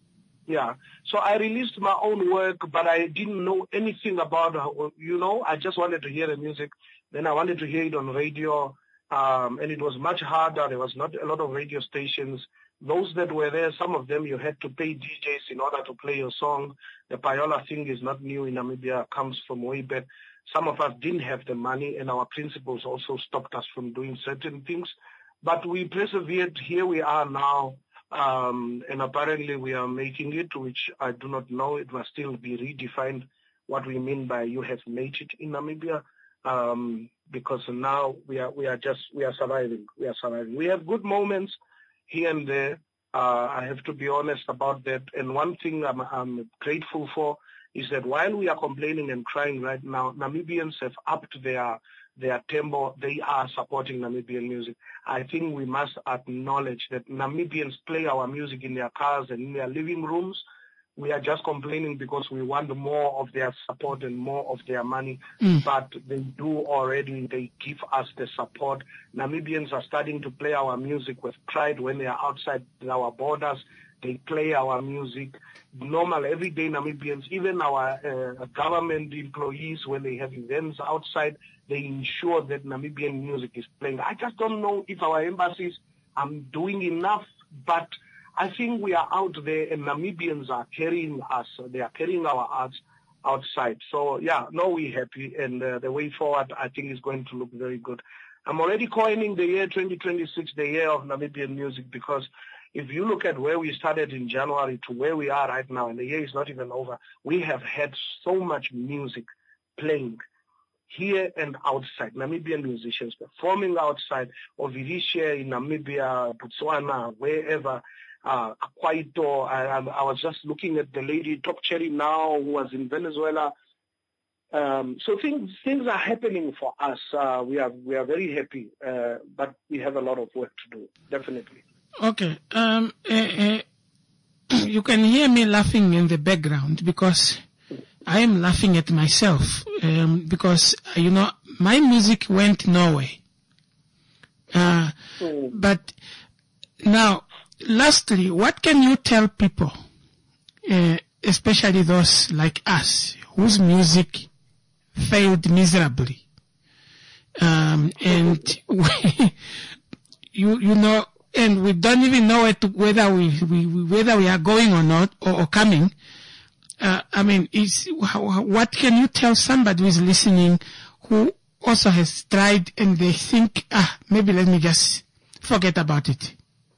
Yeah, so I released my own work, but I didn't know anything about, you know, I just wanted to hear the music. Then I wanted to hear it on radio, um, and it was much harder. There was not a lot of radio stations. Those that were there, some of them you had to pay D Js in order to play your song. The payola thing is not new in Namibia, comes from way back. Some of us didn't have the money, and our principals also stopped us from doing certain things. But we persevered. Here we are now, um, and apparently we are making it, which I do not know. It must still be redefined what we mean by you have made it in Namibia, um, because now we are we are just we are surviving. We are surviving. We have good moments here and there. Uh, I have to be honest about that. And one thing I'm, I'm grateful for is that while we are complaining and crying right now, Namibians have upped their their tempo. They are supporting Namibian music. I think we must acknowledge that Namibians play our music in their cars and in their living rooms. We are just complaining because we want more of their support and more of their money, mm. but they do already. They give us the support. Namibians are starting to play our music with pride when they are outside our borders. They play our music. Normal, everyday Namibians, even our uh, government employees, when they have events outside, they ensure that Namibian music is playing. I just don't know if our embassies are doing enough, but I think we are out there and Namibians are carrying us. They are carrying our arts outside. So, yeah, no, we're happy. And uh, the way forward, I think, is going to look very good. I'm already coining the year twenty twenty-six, the year of Namibian music, because if you look at where we started in January to where we are right now, and the year is not even over, we have had so much music playing here and outside. Namibian musicians performing outside, Ovirishe in Namibia, Botswana, wherever. Uh, Akwaito, I, I was just looking at the lady Top Cherry now who was in Venezuela. Um, so things things are happening for us. Uh, we are we are very happy, uh, but we have a lot of work to do, definitely. Okay. Um, uh, uh, you can hear me laughing in the background because I am laughing at myself um, because, you know, my music went nowhere. Uh, mm. But now, lastly, what can you tell people, uh, especially those like us, whose music failed miserably? Um, and we, you, you know, and we don't even know where to, whether we, we, whether we are going or not, or, or coming. Uh, I mean, is, how, what can you tell somebody who is listening who also has tried and they think, ah, maybe let me just forget about it?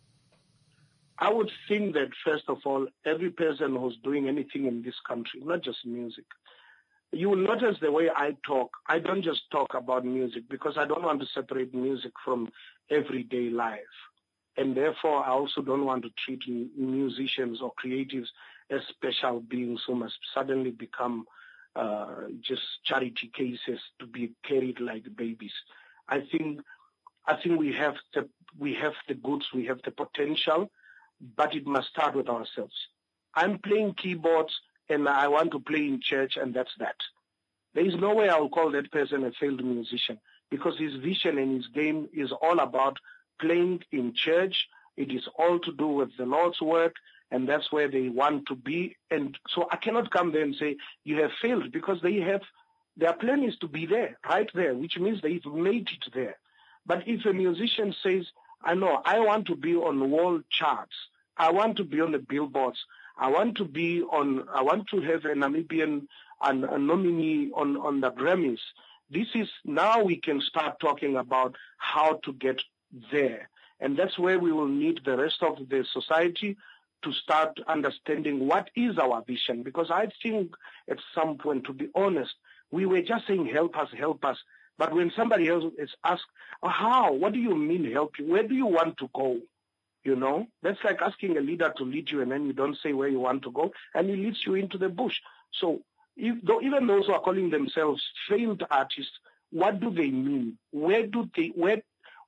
I would think that, first of all, every person who's doing anything in this country, not just music, you will notice the way I talk. I don't just talk about music because I don't want to separate music from everyday life. And therefore, I also don't want to treat musicians or creatives as special beings who must suddenly become uh, just charity cases to be carried like babies. I think, I think we have the we have the goods, we have the potential, but it must start with ourselves. I'm playing keyboards and I want to play in church, and that's that. There is no way I will call that person a failed musician because his vision and his game is all about playing in church. It is all to do with the Lord's work, and that's where they want to be. And so I cannot come there and say, you have failed, because they have, their plan is to be there, right there, which means they've made it there. But if a musician says, I know, I want to be on world charts, I want to be on the billboards, I want to be on, I want to have a Namibian an, a nominee on, on the Grammys, this is, now we can start talking about how to get there. And that's where we will need the rest of the society to start understanding what is our vision. Because I think at some point, to be honest, we were just saying, help us, help us. But when somebody else is asked, oh, how? What do you mean help you? Where do you want to go? You know, that's like asking a leader to lead you and then you don't say where you want to go and he leads you into the bush. So if, though, even those who are calling themselves failed artists, what do they mean? Where do they, where,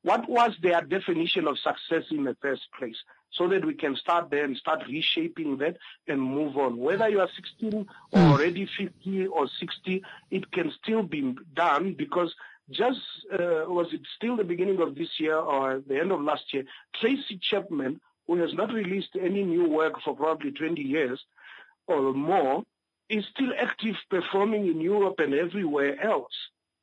What was their definition of success in the first place? So that we can start there and start reshaping that and move on. Whether you are sixteen or already fifty or sixty, it can still be done, because just, uh, was it still the beginning of this year or the end of last year, Tracy Chapman, who has not released any new work for probably twenty years or more, is still active, performing in Europe and everywhere else.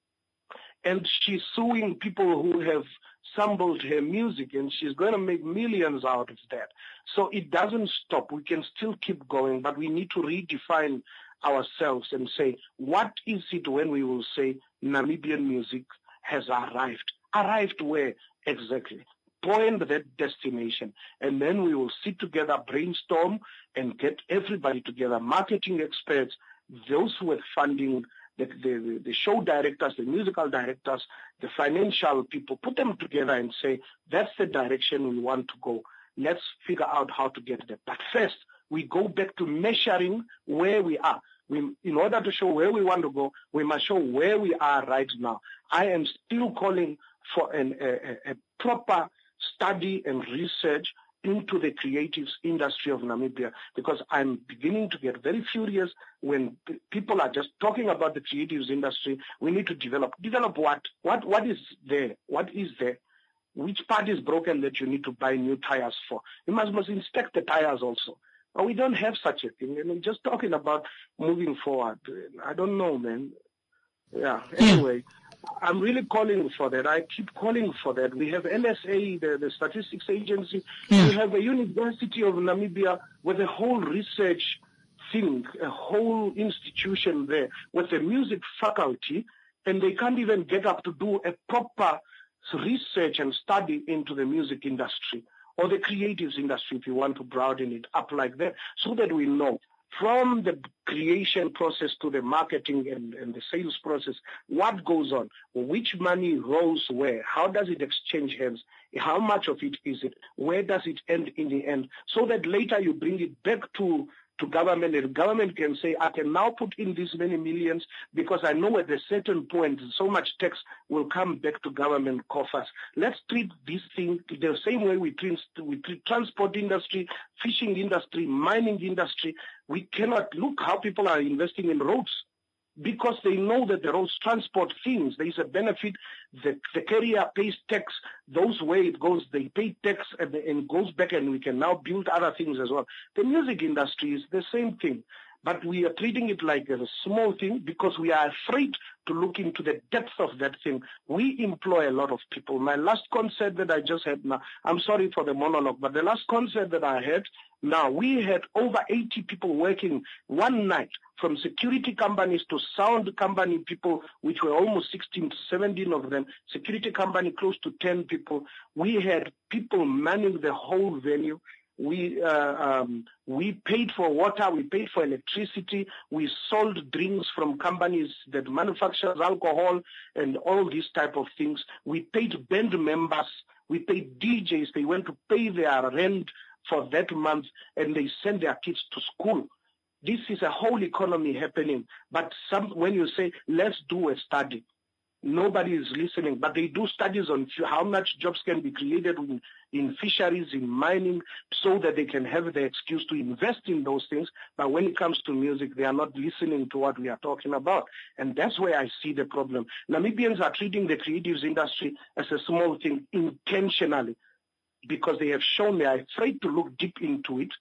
And she's suing people who have sampled her music, and she's going to make millions out of that. So it doesn't stop. We can still keep going, but we need to redefine ourselves and say, what is it when we will say Namibian music has arrived? Arrived where exactly? Point that destination, and then we will sit together, brainstorm, and get everybody together, marketing experts, those who are funding, the, the, the show directors, the musical directors, the financial people, put them together and say, that's the direction we want to go. Let's figure out how to get there. But first, we go back to measuring where we are. We, in order to show where we want to go, we must show where we are right now. I am still calling for an, a, a proper study and research into the creatives industry of Namibia, because I'm beginning to get very furious when p- people are just talking about the creatives industry. We need to develop. Develop what? What? What is there? What is there? Which part is broken that you need to buy new tires for? You must, must inspect the tires also. But we don't have such a thing. I mean, just talking about moving forward. I don't know, man. Yeah, anyway. I'm really calling for that. I keep calling for that. We have N S A, the, the Statistics Agency. Yeah. We have a University of Namibia with a whole research thing, a whole institution there with a music faculty, and they can't even get up to do a proper research and study into the music industry or the creatives industry, if you want to broaden it up like that, so that we know from the creation process to the marketing and, and the sales process, what goes on, which money rolls where, how does it exchange hands, how much of it is it, where does it end in the end, so that later you bring it back to to government, and government can say, I can now put in this many millions because I know at a certain point so much tax will come back to government coffers. Let's treat this thing the same way we treat, we treat transport industry, fishing industry, mining industry. We cannot look how people are investing in roads, because they know that the roads transport things. There is a benefit. The, the carrier pays tax. Those way it goes, they pay tax and, and it goes back, and we can now build other things as well. The music industry is the same thing, but we are treating it like a small thing because we are afraid to look into the depth of that thing. We employ a lot of people. My last concert that I just had now, I'm sorry for the monologue, but the last concert that I had, now we had over eighty people working one night, from security companies to sound company people, which were almost sixteen to seventeen of them, security company close to ten people. We had people manning the whole venue. We uh, um, we paid for water, we paid for electricity, we sold drinks from companies that manufacture alcohol and all these type of things. We paid band members, we paid D Js, they went to pay their rent for that month, and they send their kids to school. This is a whole economy happening. But some, when you say, let's do a study, nobody is listening. But they do studies on how much jobs can be created in, in fisheries, in mining, so that they can have the excuse to invest in those things. But when it comes to music, they are not listening to what we are talking about. And that's where I see the problem. Namibians are treating the creatives industry as a small thing intentionally, because they have shown they are afraid to look deep into it,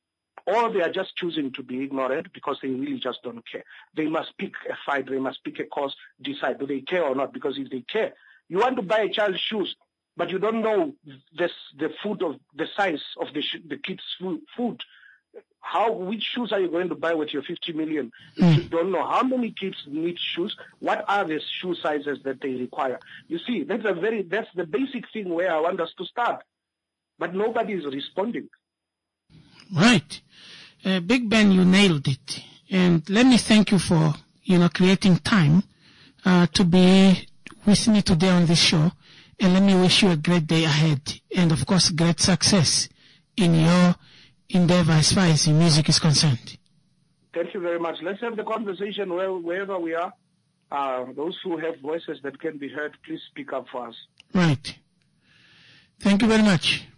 or they are just choosing to be ignorant because they really just don't care. They must pick a fight, they must pick a cause, decide do they care or not, because if they care, you want to buy a child's shoes, but you don't know this, the food of the size of the, sh- the kid's food. How, which shoes are you going to buy with your fifty million? Mm. You don't know how many kids need shoes. What are the shoe sizes that they require? You see, that's a very, that's the basic thing where I want us to start. But nobody is responding. Right. Uh, Big Ben, you nailed it. And let me thank you for, you know, creating time uh, to be with me today on this show. And let me wish you a great day ahead. And, of course, great success in your endeavor as far as your music is concerned. Thank you very much. Let's have the conversation where, wherever we are. Uh, those who have voices that can be heard, please speak up for us. Right. Thank you very much.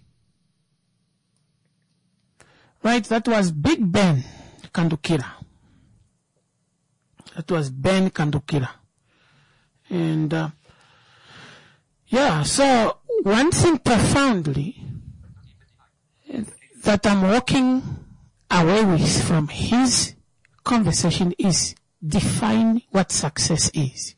Right, that was Big Ben Kandukira. That was Ben Kandukira. And, uh, yeah, so one thing profoundly that I'm walking away with from his conversation is define what success is.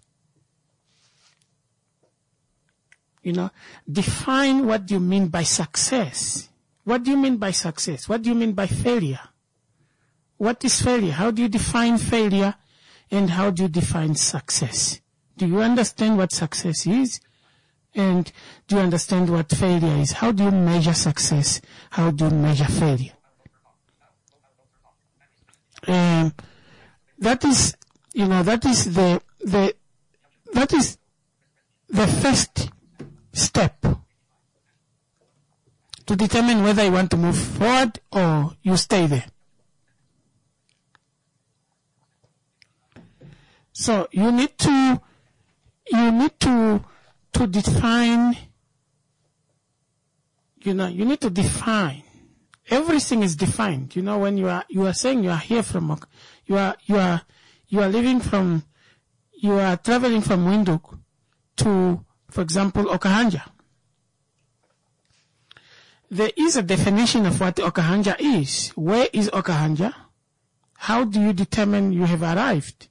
You know, define what you mean by success. What do you mean by success? What do you mean by failure? What is failure? How do you define failure? And how do you define success? Do you understand what success is? And do you understand what failure is? How do you measure success? How do you measure failure? Um, that is, you know, that is the, the, that is the first step to determine whether you want to move forward or you stay there. So you need to, you need to, to define, you know, you need to define. Everything is defined. You know, when you are, you are saying you are here from, you are, you are, you are living from, you are traveling from Windhoek to, for example, Okahanja. There is a definition of what Okahanja is. Where is Okahanja? How do you determine you have arrived?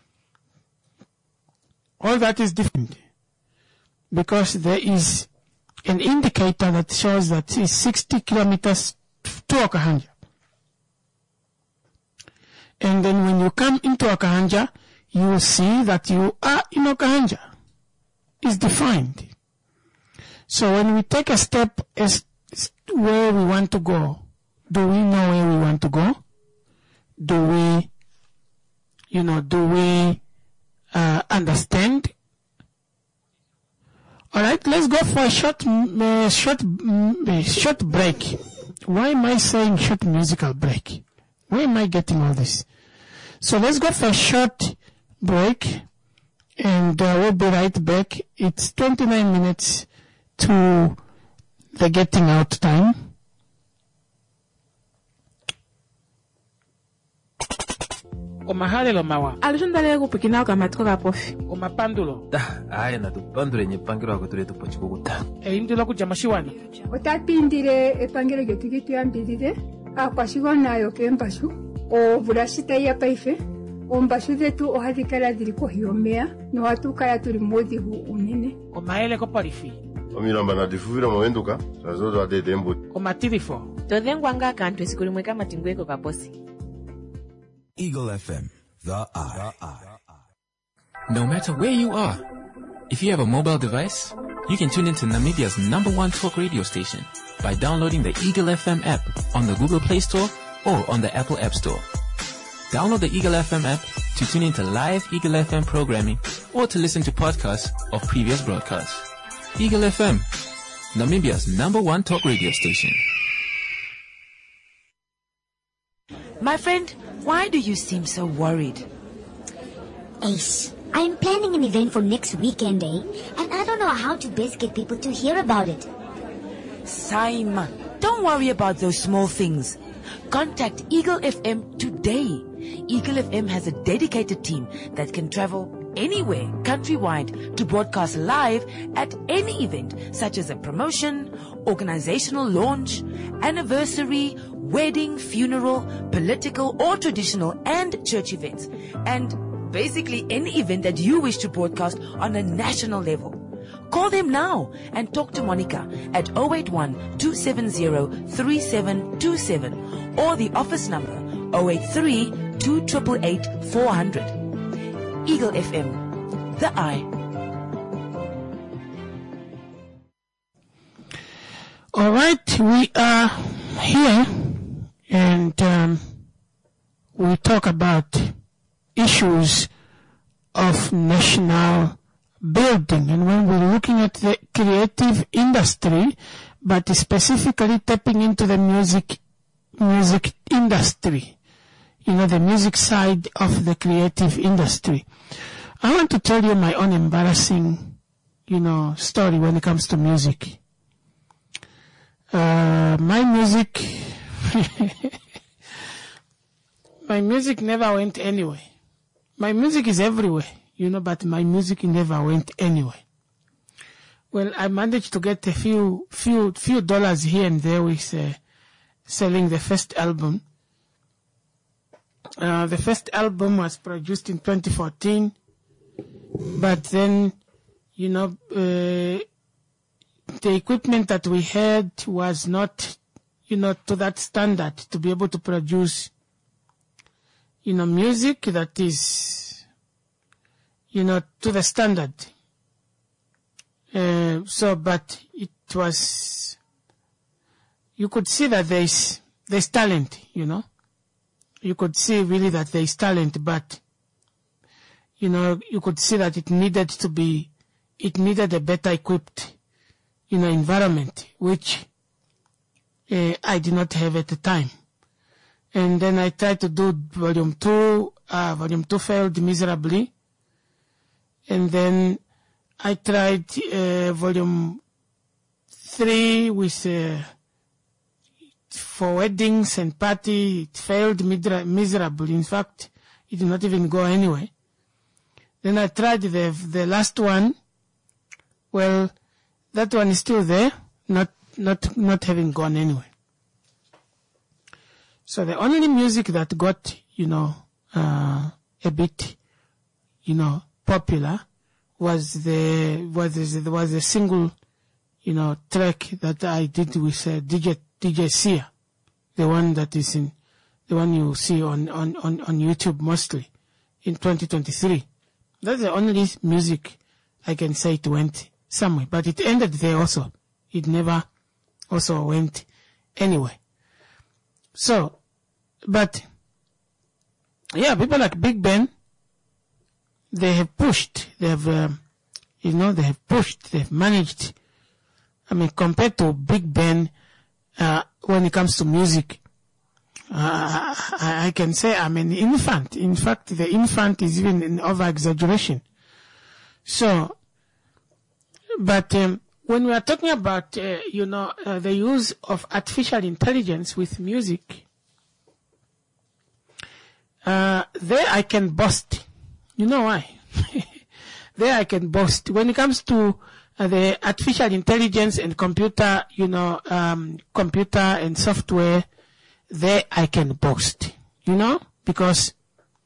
All that is different because there is an indicator that shows that it's sixty kilometers to Okahanja. And then when you come into Okahanja, you will see that you are in Okahanja. It's defined. So when we take a step as where we want to go, do we know where we want to go? Do we, you know, do we uh, understand? All right, let's go for a short, uh, short, uh, short break. Why am I saying short musical break? Where am I getting all this? So let's go for a short break, and uh, we'll be right back. It's twenty-nine minutes to the getting out time. Omahalelo mawa. Alishondale kupikina kwa matiko ka profi. Omapandulo. Da, aya na tupandule nyepangiro akutule tupachiko kuta. E indula kujamashiwani. Otapindire epangiro getugitu yambirire. Akwashigo nayo kembashu. O burashita ya paife. Ombashu zetu ohadikala diriko hiomea. No watukala tuli modi hu unene. Omaele ko parifi. Omiramba na difuvira momenduka. Sazodo ade dembo. Omatirifo. Todengwanga kantu esikulimweka matingweko kaposi. Eagle F M, the eye. No matter where you are, if you have a mobile device, you can tune into Namibia's number one talk radio station by downloading the Eagle F M app on the Google Play Store or on the Apple App Store. Download the Eagle F M app to tune into live Eagle F M programming or to listen to podcasts of previous broadcasts. Eagle F M, Namibia's number one talk radio station. My friend, why do you seem so worried? Ace, I'm planning an event for next weekend, eh? And I don't know how to best get people to hear about it. Simon, don't worry about those small things. Contact Eagle F M today. Eagle F M has a dedicated team that can travel anywhere countrywide to broadcast live at any event, such as a promotion, organizational launch, anniversary, wedding, funeral, political or traditional and church events, and basically any event that you wish to broadcast on a national level. Call them now and talk to Monica at zero eight one, two seven zero, three seven two seven or the office number zero eight three, two eight eight, four hundred. Eagle F M, the eye. All right, we are here and um, we talk about issues of national building. And when we're looking at the creative industry, but specifically tapping into the music music industry, you know, the music side of the creative industry. I want to tell you my own embarrassing, you know, story when it comes to music. Uh, my music, my music never went anywhere. My music is everywhere, you know, but my music never went anywhere. Well, I managed to get a few, few, few dollars here and there with uh, selling the first album. Uh, the first album was produced in twenty fourteen, but then, you know, uh, the equipment that we had was not, you know, to that standard to be able to produce, you know, music that is, you know, to the standard. Uh, so, but it was, you could see that there's, there's talent, you know. You could see really that there's talent, but, you know, you could see that it needed to be, it needed a better equipped, you know, environment, which uh, I did not have at the time. And then I tried to do volume two, uh, volume two failed miserably. And then I tried uh, volume three with, uh, for weddings and party, it failed miserably. In fact, it did not even go anywhere. Then I tried the the last one. Well, that one is still there, not not not having gone anywhere. So the only music that got, you know, uh, a bit, you know, popular was the was the, was a single, you know, track that I did with uh, D J D J Sia, the one that is in, the one you see on, on, on, on YouTube mostly in twenty twenty-three. That's the only music I can say it went somewhere, but it ended there also. It never also went anywhere. So, but, yeah, people like Big Ben, they have pushed, they have, um, you know, they have pushed, they've managed. I mean, compared to Big Ben, uh, when it comes to music, uh, I, I can say I'm an infant. In fact, the infant is even an over-exaggeration. So, but um, when we are talking about, uh, you know, uh, the use of artificial intelligence with music, uh, there I can boast. You know why? There I can boast. When it comes to uh, the artificial intelligence and computer, you know, um, computer and software, there I can boast. You know, because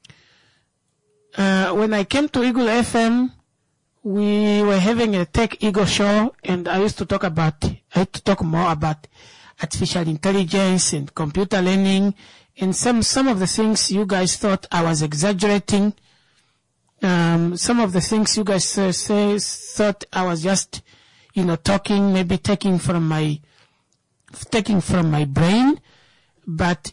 uh, when I came to Eagle F M, we were having a Tech Eagle show, and I used to talk about, I had to talk more about artificial intelligence and computer learning, and some some of the things you guys thought I was exaggerating. Um, some of the things you guys uh, say, thought I was just, you know, talking, maybe taking from my, taking from my brain, but,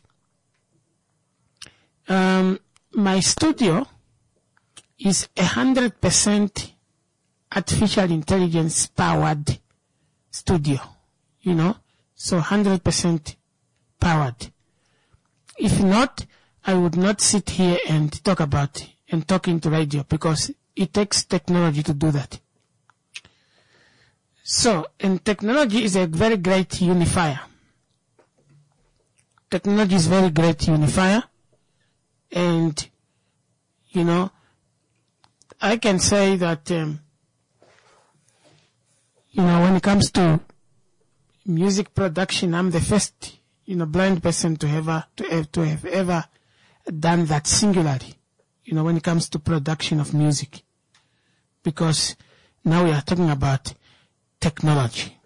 um, my studio is a hundred percent artificial intelligence powered studio, you know, so hundred percent powered. If not, I would not sit here and talk about it. And talking to radio, because it takes technology to do that. So, and technology is a very great unifier. Technology is very great unifier, and, you know, I can say that, um, you know, when it comes to music production, I'm the first, you know, blind person to ever, to have, to have ever done that singularly. You know, when it comes to production of music, because now we are talking about technology.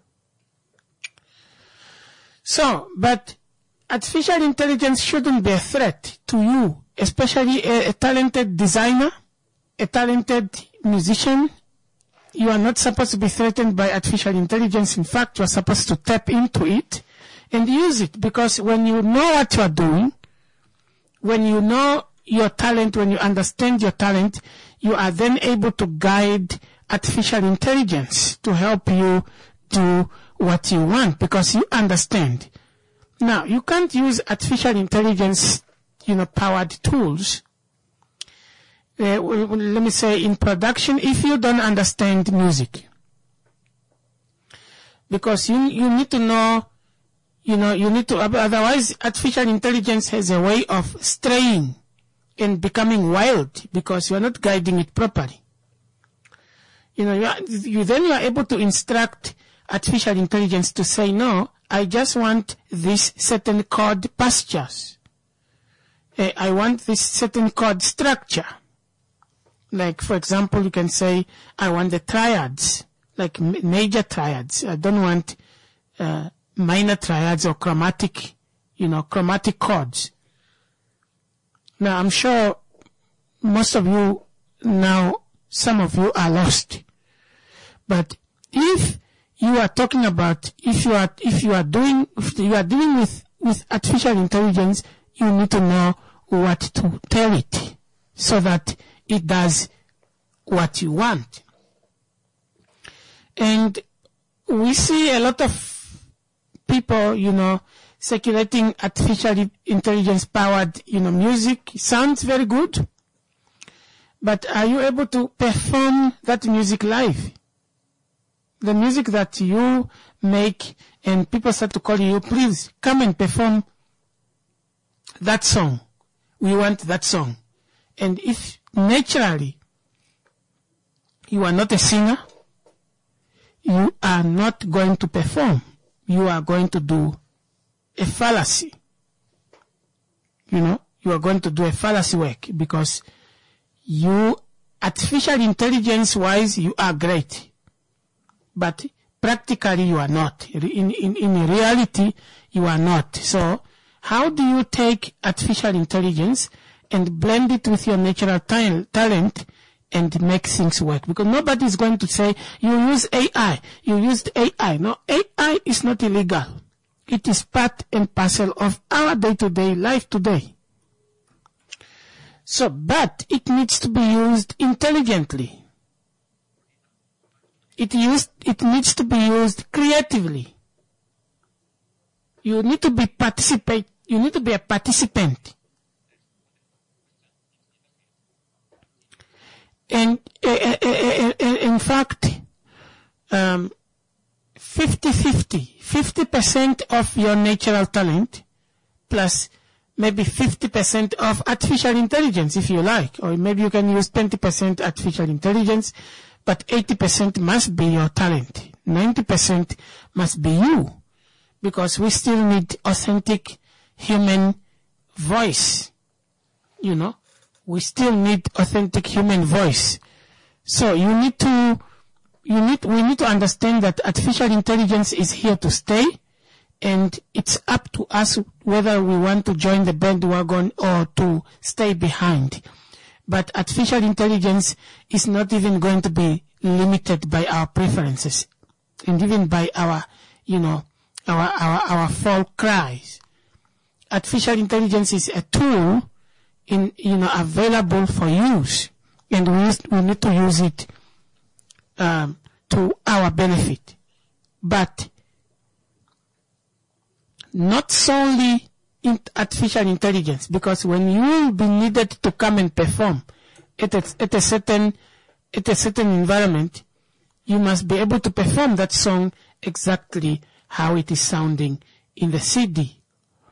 So, but artificial intelligence shouldn't be a threat to you, especially a, a talented designer, a talented musician. You are not supposed to be threatened by artificial intelligence. In fact, you are supposed to tap into it and use it, because when you know what you are doing, when you know your talent, when you understand your talent, you are then able to guide artificial intelligence to help you do what you want, because you understand. Now, you can't use artificial intelligence, you know, powered tools, uh, let me say, in production, if you don't understand music. Because you, you need to know you know, you need to, otherwise artificial intelligence has a way of straying and becoming wild because you are not guiding it properly. You know, you, are, you then you are able to instruct artificial intelligence to say, no, I just want this certain chord pastures. Uh, I want this certain chord structure. Like, for example, you can say, I want the triads, like m- major triads. I don't want uh, minor triads or chromatic, you know, chromatic chords. Now, I'm sure most of you now, some of you are lost. But if you are talking about, if you are, if you are doing, if you are dealing with, with artificial intelligence, you need to know what to tell it so that it does what you want. And we see a lot of people, you know, circulating artificial intelligence powered, you know, music. It sounds very good. But are you able to perform that music live? The music that you make and people start to call you, please come and perform that song. We want that song. And if naturally you are not a singer, you are not going to perform. You are going to do a fallacy. You know, you are going to do a fallacy work because you, artificial intelligence wise, you are great. But practically you are not. In, in, in reality, you are not. So how do you take artificial intelligence and blend it with your natural ta- talent and make things work? Because nobody is going to say, you use A I, you used A I. No, A I is not illegal. It is part and parcel of our day-to-day life today. So, but it needs to be used intelligently. It used, it needs to be used creatively. You need to be participate, you need to be a participant. And uh, uh, uh, uh, in fact, um, fifty-fifty, fifty percent of your natural talent plus maybe fifty percent of artificial intelligence if you like, or maybe you can use twenty percent artificial intelligence, but eighty percent must be your talent. ninety percent must be you, because we still need authentic human voice, you know. We still need authentic human voice. So you need to, you need, we need to understand that artificial intelligence is here to stay, and it's up to us whether we want to join the bandwagon or to stay behind. But artificial intelligence is not even going to be limited by our preferences and even by our, you know, our, our, our folk cries. Artificial intelligence is a tool in, you know, available for use, and we, we need to use it um, to our benefit. But not solely in artificial intelligence, because when you will be needed to come and perform at a, at a certain at a certain environment, you must be able to perform that song exactly how it is sounding in the C D.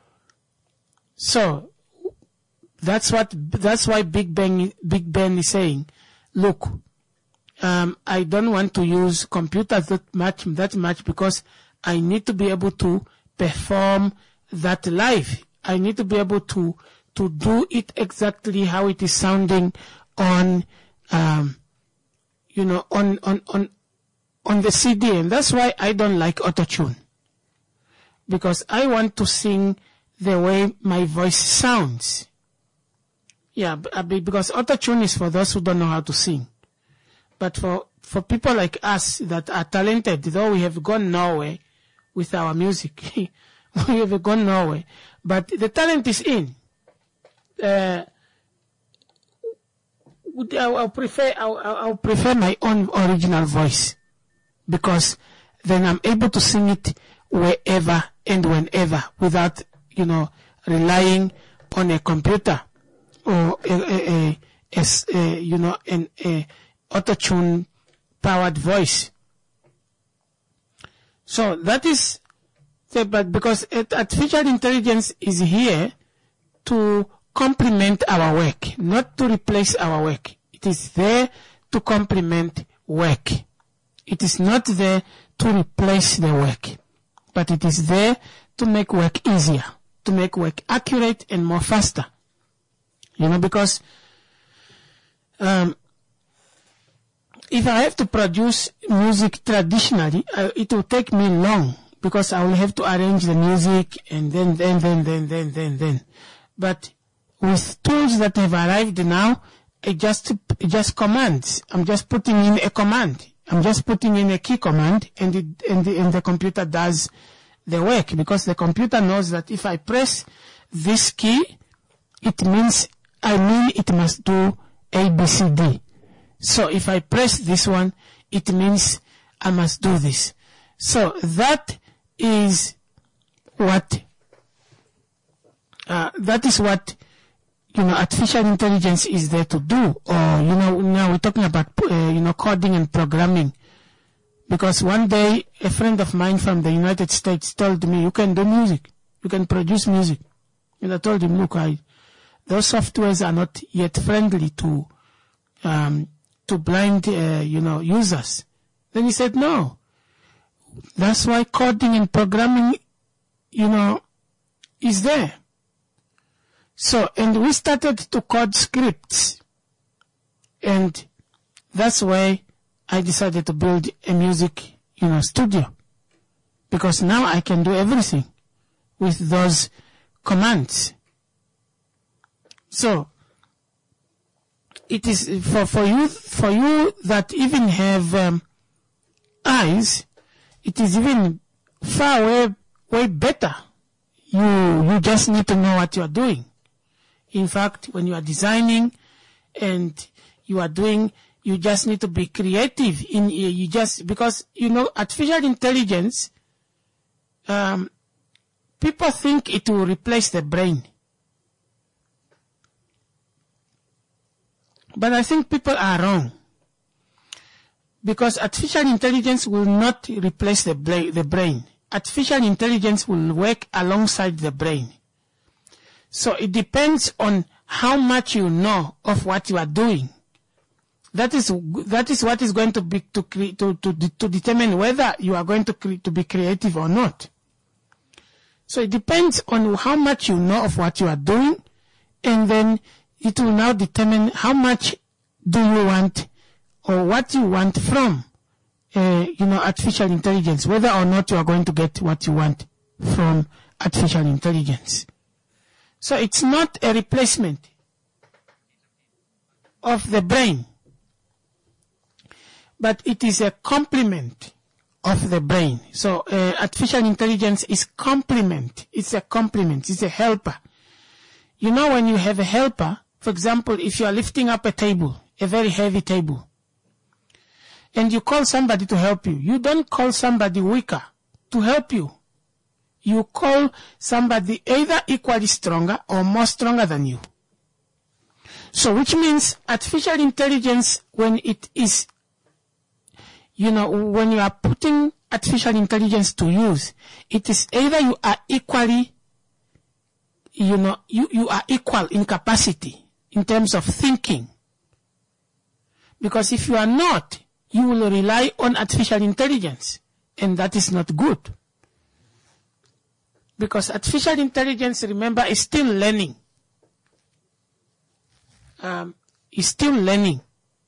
So that's what that's why Big Ben Big Ben is saying, look, um, I don't want to use computers that much that much because I need to be able to perform that live. I need to be able to to do it exactly how it is sounding on, um, you know, on on on on the C D, and that's why I don't like autotune, because I want to sing the way my voice sounds. Yeah, because autotune is for those who don't know how to sing, but for for people like us that are talented, though we have gone nowhere with our music. We have gone nowhere, but the talent is in. Uh, I prefer I prefer my own original voice, because then I'm able to sing it wherever and whenever without, you know, relying on a computer or a, a, a, a, a you know an a autotune powered voice. So that is So, but because it, artificial intelligence is here to complement our work, not to replace our work. It is there to complement work. It is not there to replace the work, but it is there to make work easier, to make work accurate and more faster. You know, because um, if I have to produce music traditionally, uh, it will take me long because I will have to arrange the music and then, then, then, then, then, then, then. But with tools that have arrived now, it just, it just commands. I'm just putting in a command. I'm just putting in a key command and it, and the, and the computer does the work, because the computer knows that if I press this key, it means, I mean it must do A, B, C, D. So if I press this one, it means I must do this. So that is what, uh, that is what, you know, artificial intelligence is there to do. Or, you know, now we're talking about, uh, you know, coding and programming. Because one day, a friend of mine from the United States told me, you can do music. You can produce music. And I told him, look, I, those softwares are not yet friendly to, um, to blind, uh, you know, users. Then he said, no. That's why coding and programming, you know, is there. So, and we started to code scripts. And that's why I decided to build a music, you know, studio. Because now I can do everything with those commands. So, it is for, for you, for you that even have, um, eyes, it is even far way, way better. You, you just need to know what you are doing. In fact, when you are designing and you are doing, you just need to be creative in, you just, because, you know, artificial intelligence, um, people think it will replace the brain. But I think people are wrong. Because artificial intelligence will not replace the, bla- the brain. Artificial intelligence will work alongside the brain. So it depends on how much you know of what you are doing. That is, that is what is going to be, to, cre- to, to, to determine whether you are going to, cre- to be creative or not. So it depends on how much you know of what you are doing, and then it will now determine how much do you want or what you want from, uh, you know, artificial intelligence, whether or not you are going to get what you want from artificial intelligence. So it's not a replacement of the brain, but it is a complement of the brain. So uh, artificial intelligence is complement. It's a complement. It's a helper. You know, when you have a helper, for example, if you are lifting up a table, a very heavy table, and you call somebody to help you, you don't call somebody weaker to help you. You call somebody either equally stronger or more stronger than you. So which means artificial intelligence, when it is, you know, when you are putting artificial intelligence to use, it is either you are equally, you know, you, you are equal in capacity in terms of thinking. Because if you are not, you will rely on artificial intelligence, and that is not good. Because artificial intelligence, remember, is still learning. Um, is still learning.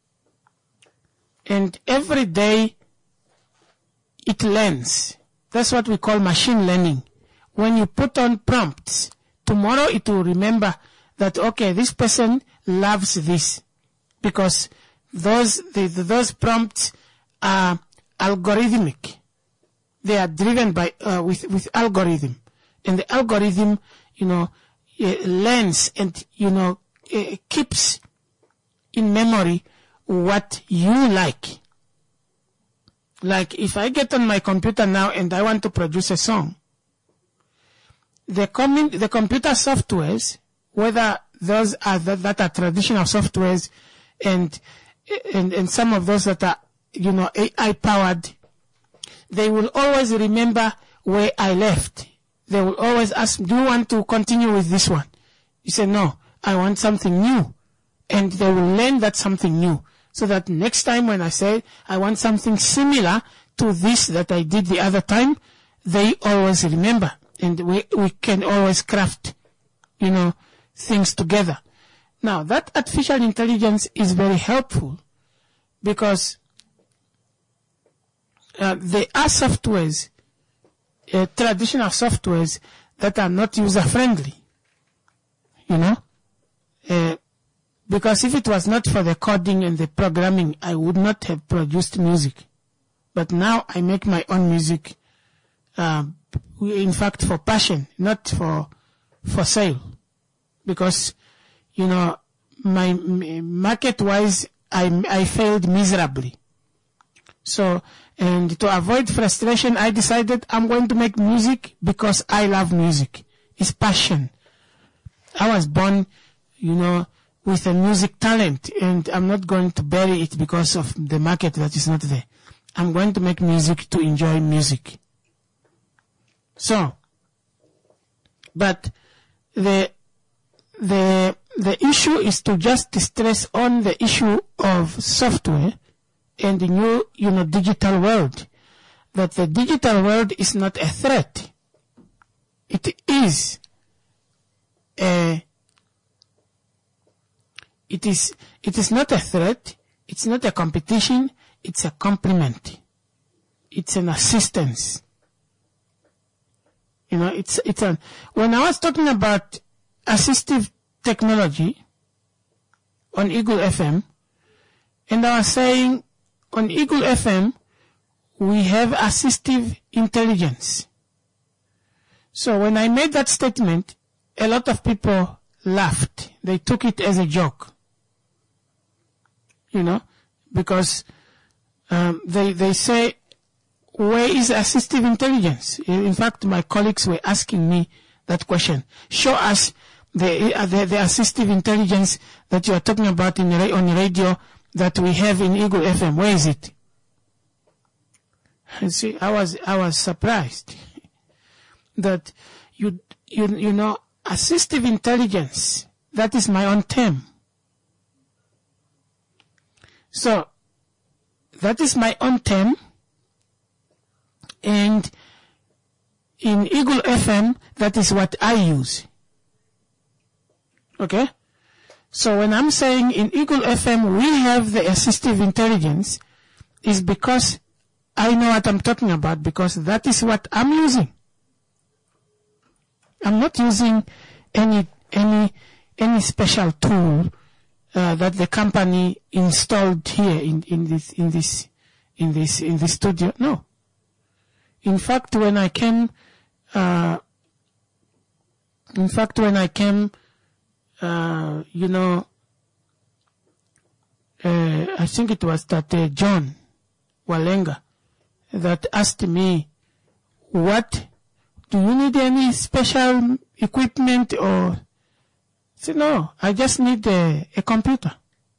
And every day it learns. That's what we call machine learning. When you put on prompts, tomorrow it will remember that, okay, this person loves this. Because those, the, the, those prompts are algorithmic. They are driven by, uh, with, with algorithm. And the algorithm, you know, uh, learns and, you know, uh, keeps in memory what you like. Like if I get on my computer now and I want to produce a song, the, com- the computer softwares, whether those are the, that are traditional softwares and, and, and some of those that are, you know, A I powered, they will always remember where I left. They will always ask, do you want to continue with this one? You say, no, I want something new. And they will learn that something new. So that next time when I say, I want something similar to this that I did the other time, they always remember. And we, we can always craft, you know, things together. Now, that artificial intelligence is very helpful because uh, there are softwares, uh, traditional softwares that are not user-friendly, you know. Uh, because if it was not for the coding and the programming, I would not have produced music. But now I make my own music, uh, in fact, for passion, not for for sale. Because, you know, my market-wise, I, I failed miserably. So, and to avoid frustration, I decided I'm going to make music because I love music. It's passion. I was born, you know, with a music talent, and I'm not going to bury it because of the market that is not there. I'm going to make music to enjoy music. So, but the the the issue is to just stress on the issue of software and the new, you know, digital world. That the digital world is not a threat. It is a It is, it is not a threat, it's not a competition, it's a complement. It's an assistance. You know, it's, it's a, when I was talking about assistive technology on Eagle F M, and I was saying on Eagle F M, we have assistive intelligence. So when I made that statement, a lot of people laughed. They took it as a joke. You know, because um, they they say, where is assistive intelligence? In fact, my colleagues were asking me that question. Show us the uh, the, the assistive intelligence that you are talking about in the, on the radio that we have in Eagle F M. Where is it? And see, I was I was surprised that you you you know assistive intelligence. That is my own term. So, that is my own term, and in Eagle F M, that is what I use. Okay? So when I'm saying in Eagle F M we have the assistive intelligence, is because I know what I'm talking about, because that is what I'm using. I'm not using any, any, any special tool Uh, that the company installed here in, in this in this in this in this studio. No. In fact, when I came, uh, in fact, when I came, uh, you know, uh, I think it was that uh, John Walenga that asked me, "What do you need? Any special equipment or?" I said, no, I just need a, a computer.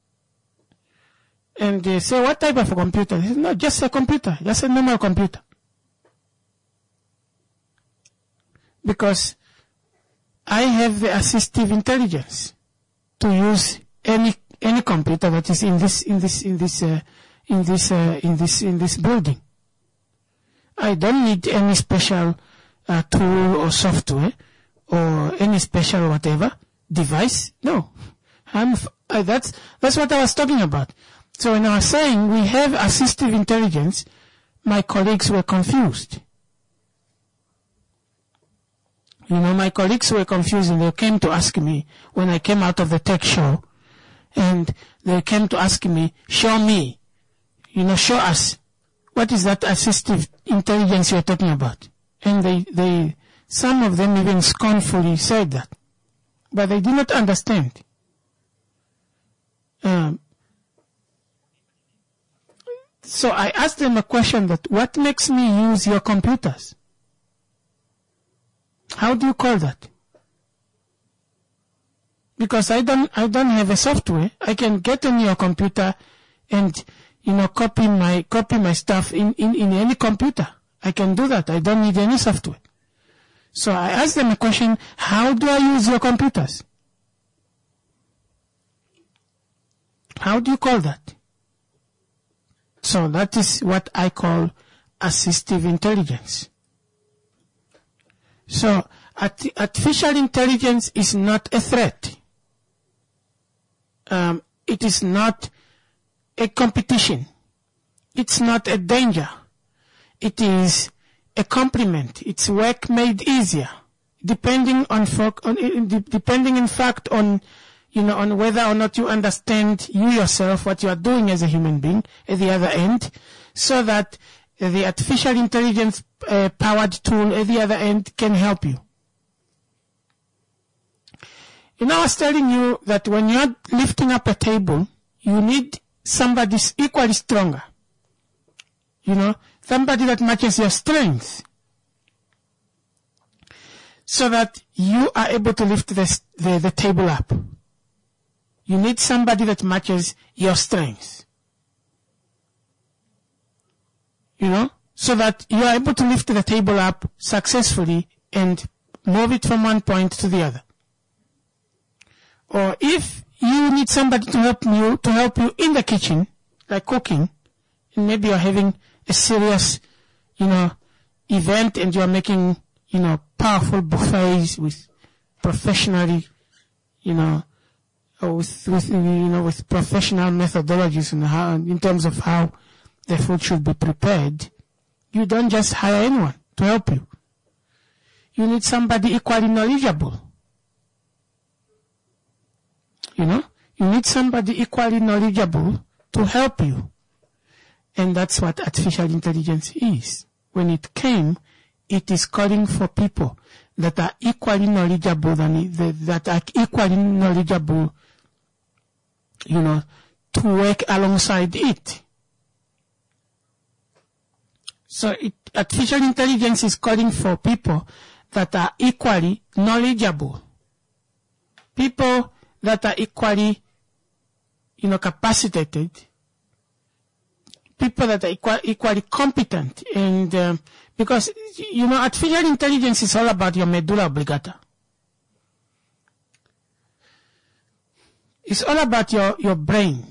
And they say, what type of a computer? He said, no, just a computer, just a normal computer. Because I have the assistive intelligence to use any any computer that is in this in this in this uh, in this uh, in this in this building. I don't need any special uh, tool or software or any special whatever device. No, I'm, uh, that's, that's what I was talking about. So when I was saying we have assistive intelligence, my colleagues were confused. You know, my colleagues were confused, and they came to ask me when I came out of the tech show, and they came to ask me, show me, you know, show us, what is that assistive intelligence you're talking about? And they, they, some of them even scornfully said that. But they did not understand. Um, so I asked them a question that, what makes me use your computers? How do you call that? Because I don't, I don't have a software. I can get on your computer and, you know, copy my, copy my stuff in, in, in any computer. I can do that. I don't need any software. So I asked them a question, how do I use your computers? How do you call that? So that is what I call assistive intelligence. So art- artificial intelligence is not a threat. Um, it is not a competition. It's not a danger. It is a complement. It's work made easier, depending on, fo- on depending in fact on, you know, on whether or not you understand you yourself, what you are doing as a human being at the other end, so that the artificial intelligence uh, powered tool at the other end can help you. You know, I was telling you that when you're lifting up a table, you need somebody equally stronger. You know, somebody that matches your strength, so that you are able to lift the, the, the table up. You need somebody that matches your strength. You know, so that you are able to lift the table up successfully and move it from one point to the other. Or if you need somebody to help you, to help you in the kitchen, like cooking, and maybe you're having a serious, you know, event and you're making, you know, powerful buffets with professionally, you know, or with, with, you know, with professional methodologies and how, in terms of how the food should be prepared, you don't just hire anyone to help you. You need somebody equally knowledgeable. You know, you need somebody equally knowledgeable to help you. And that's what artificial intelligence is. When it came, it is calling for people that are equally knowledgeable than that are equally knowledgeable, you know, to work alongside it. So it, artificial intelligence is calling for people that are equally knowledgeable. People that are equally, you know, capacitated. People that are equal, equally competent. And, um, because, you know, artificial intelligence is all about your medulla oblongata. It's all about your, your brain.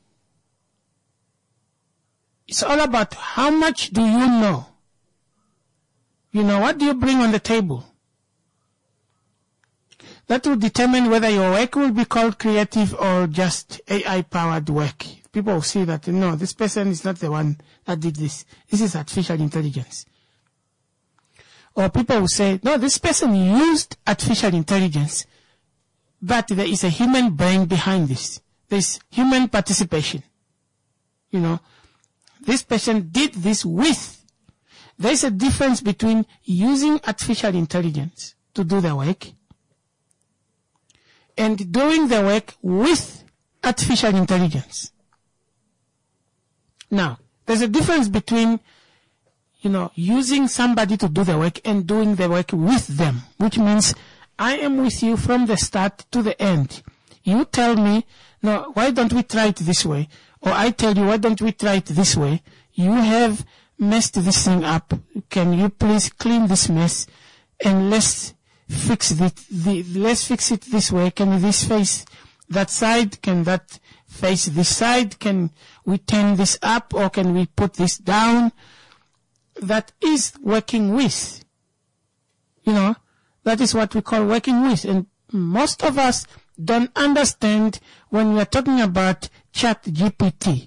It's all about how much do you know? You know, what do you bring on the table? That will determine whether your work will be called creative or just A I-powered work. People will see that, no, this person is not the one that did this. This is artificial intelligence. Or people will say, no, this person used artificial intelligence, but there is a human brain behind this. There's human participation. You know, this person did this with. There's a difference between using artificial intelligence to do the work and doing the work with artificial intelligence. Now, there's a difference between, you know, using somebody to do the work and doing the work with them, which means I am with you from the start to the end. You tell me, no, why don't we try it this way? Or I tell you, why don't we try it this way? You have messed this thing up. Can you please clean this mess and let's fix it, the, let's fix it this way. Can this face that side? Can that face this side? Can we turn this up or can we put this down? That is working with. You know, that is what we call working with. And most of us don't understand when we are talking about Chat G P T.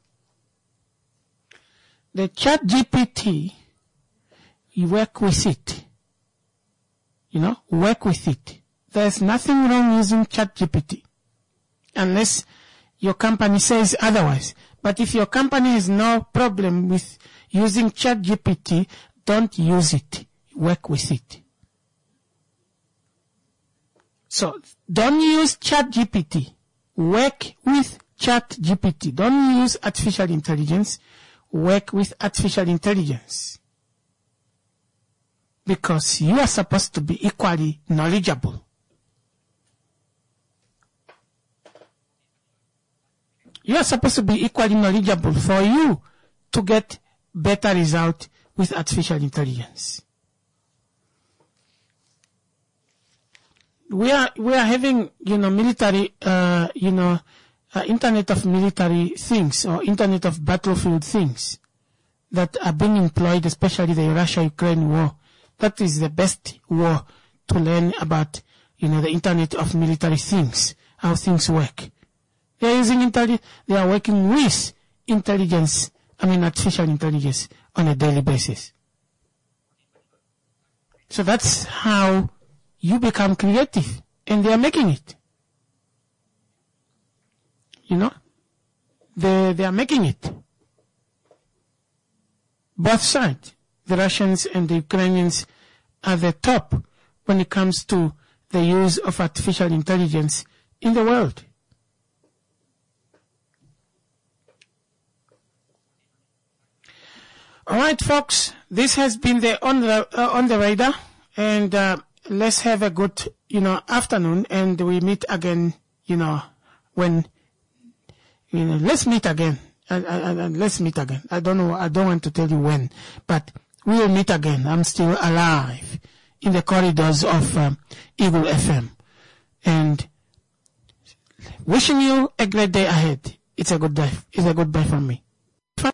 The Chat G P T, you work with it. You know, work with it. There's nothing wrong using Chat G P T. Unless your company says otherwise. But if your company has no problem with using Chat G P T, don't use it. Work with it. So, don't use Chat G P T. Work with Chat G P T. Don't use artificial intelligence. Work with artificial intelligence. Because you are supposed to be equally knowledgeable. You are supposed to be equally knowledgeable for you to get better result with artificial intelligence. We are, we are having, you know, military, uh, you know, uh, Internet of military things or Internet of battlefield things that are being employed, especially the Russia-Ukraine war. That is the best war to learn about, you know, the Internet of military things, how things work. They are using intelligence, they are working with intelligence, I mean artificial intelligence on a daily basis. So that's how you become creative, and they are making it. You know, they, they are making it. Both sides, the Russians and the Ukrainians, are the top when it comes to the use of artificial intelligence in the world. All right, folks, this has been the on the uh, on the radar, and uh, let's have a good, you know, afternoon, and we meet again, you know, when, you know, let's meet again, and, and, and let's meet again. I don't know, I don't want to tell you when, but we will meet again. I'm still alive in the corridors of um, Eagle F M, and wishing you a great day ahead. It's a good day. It's a good day from me.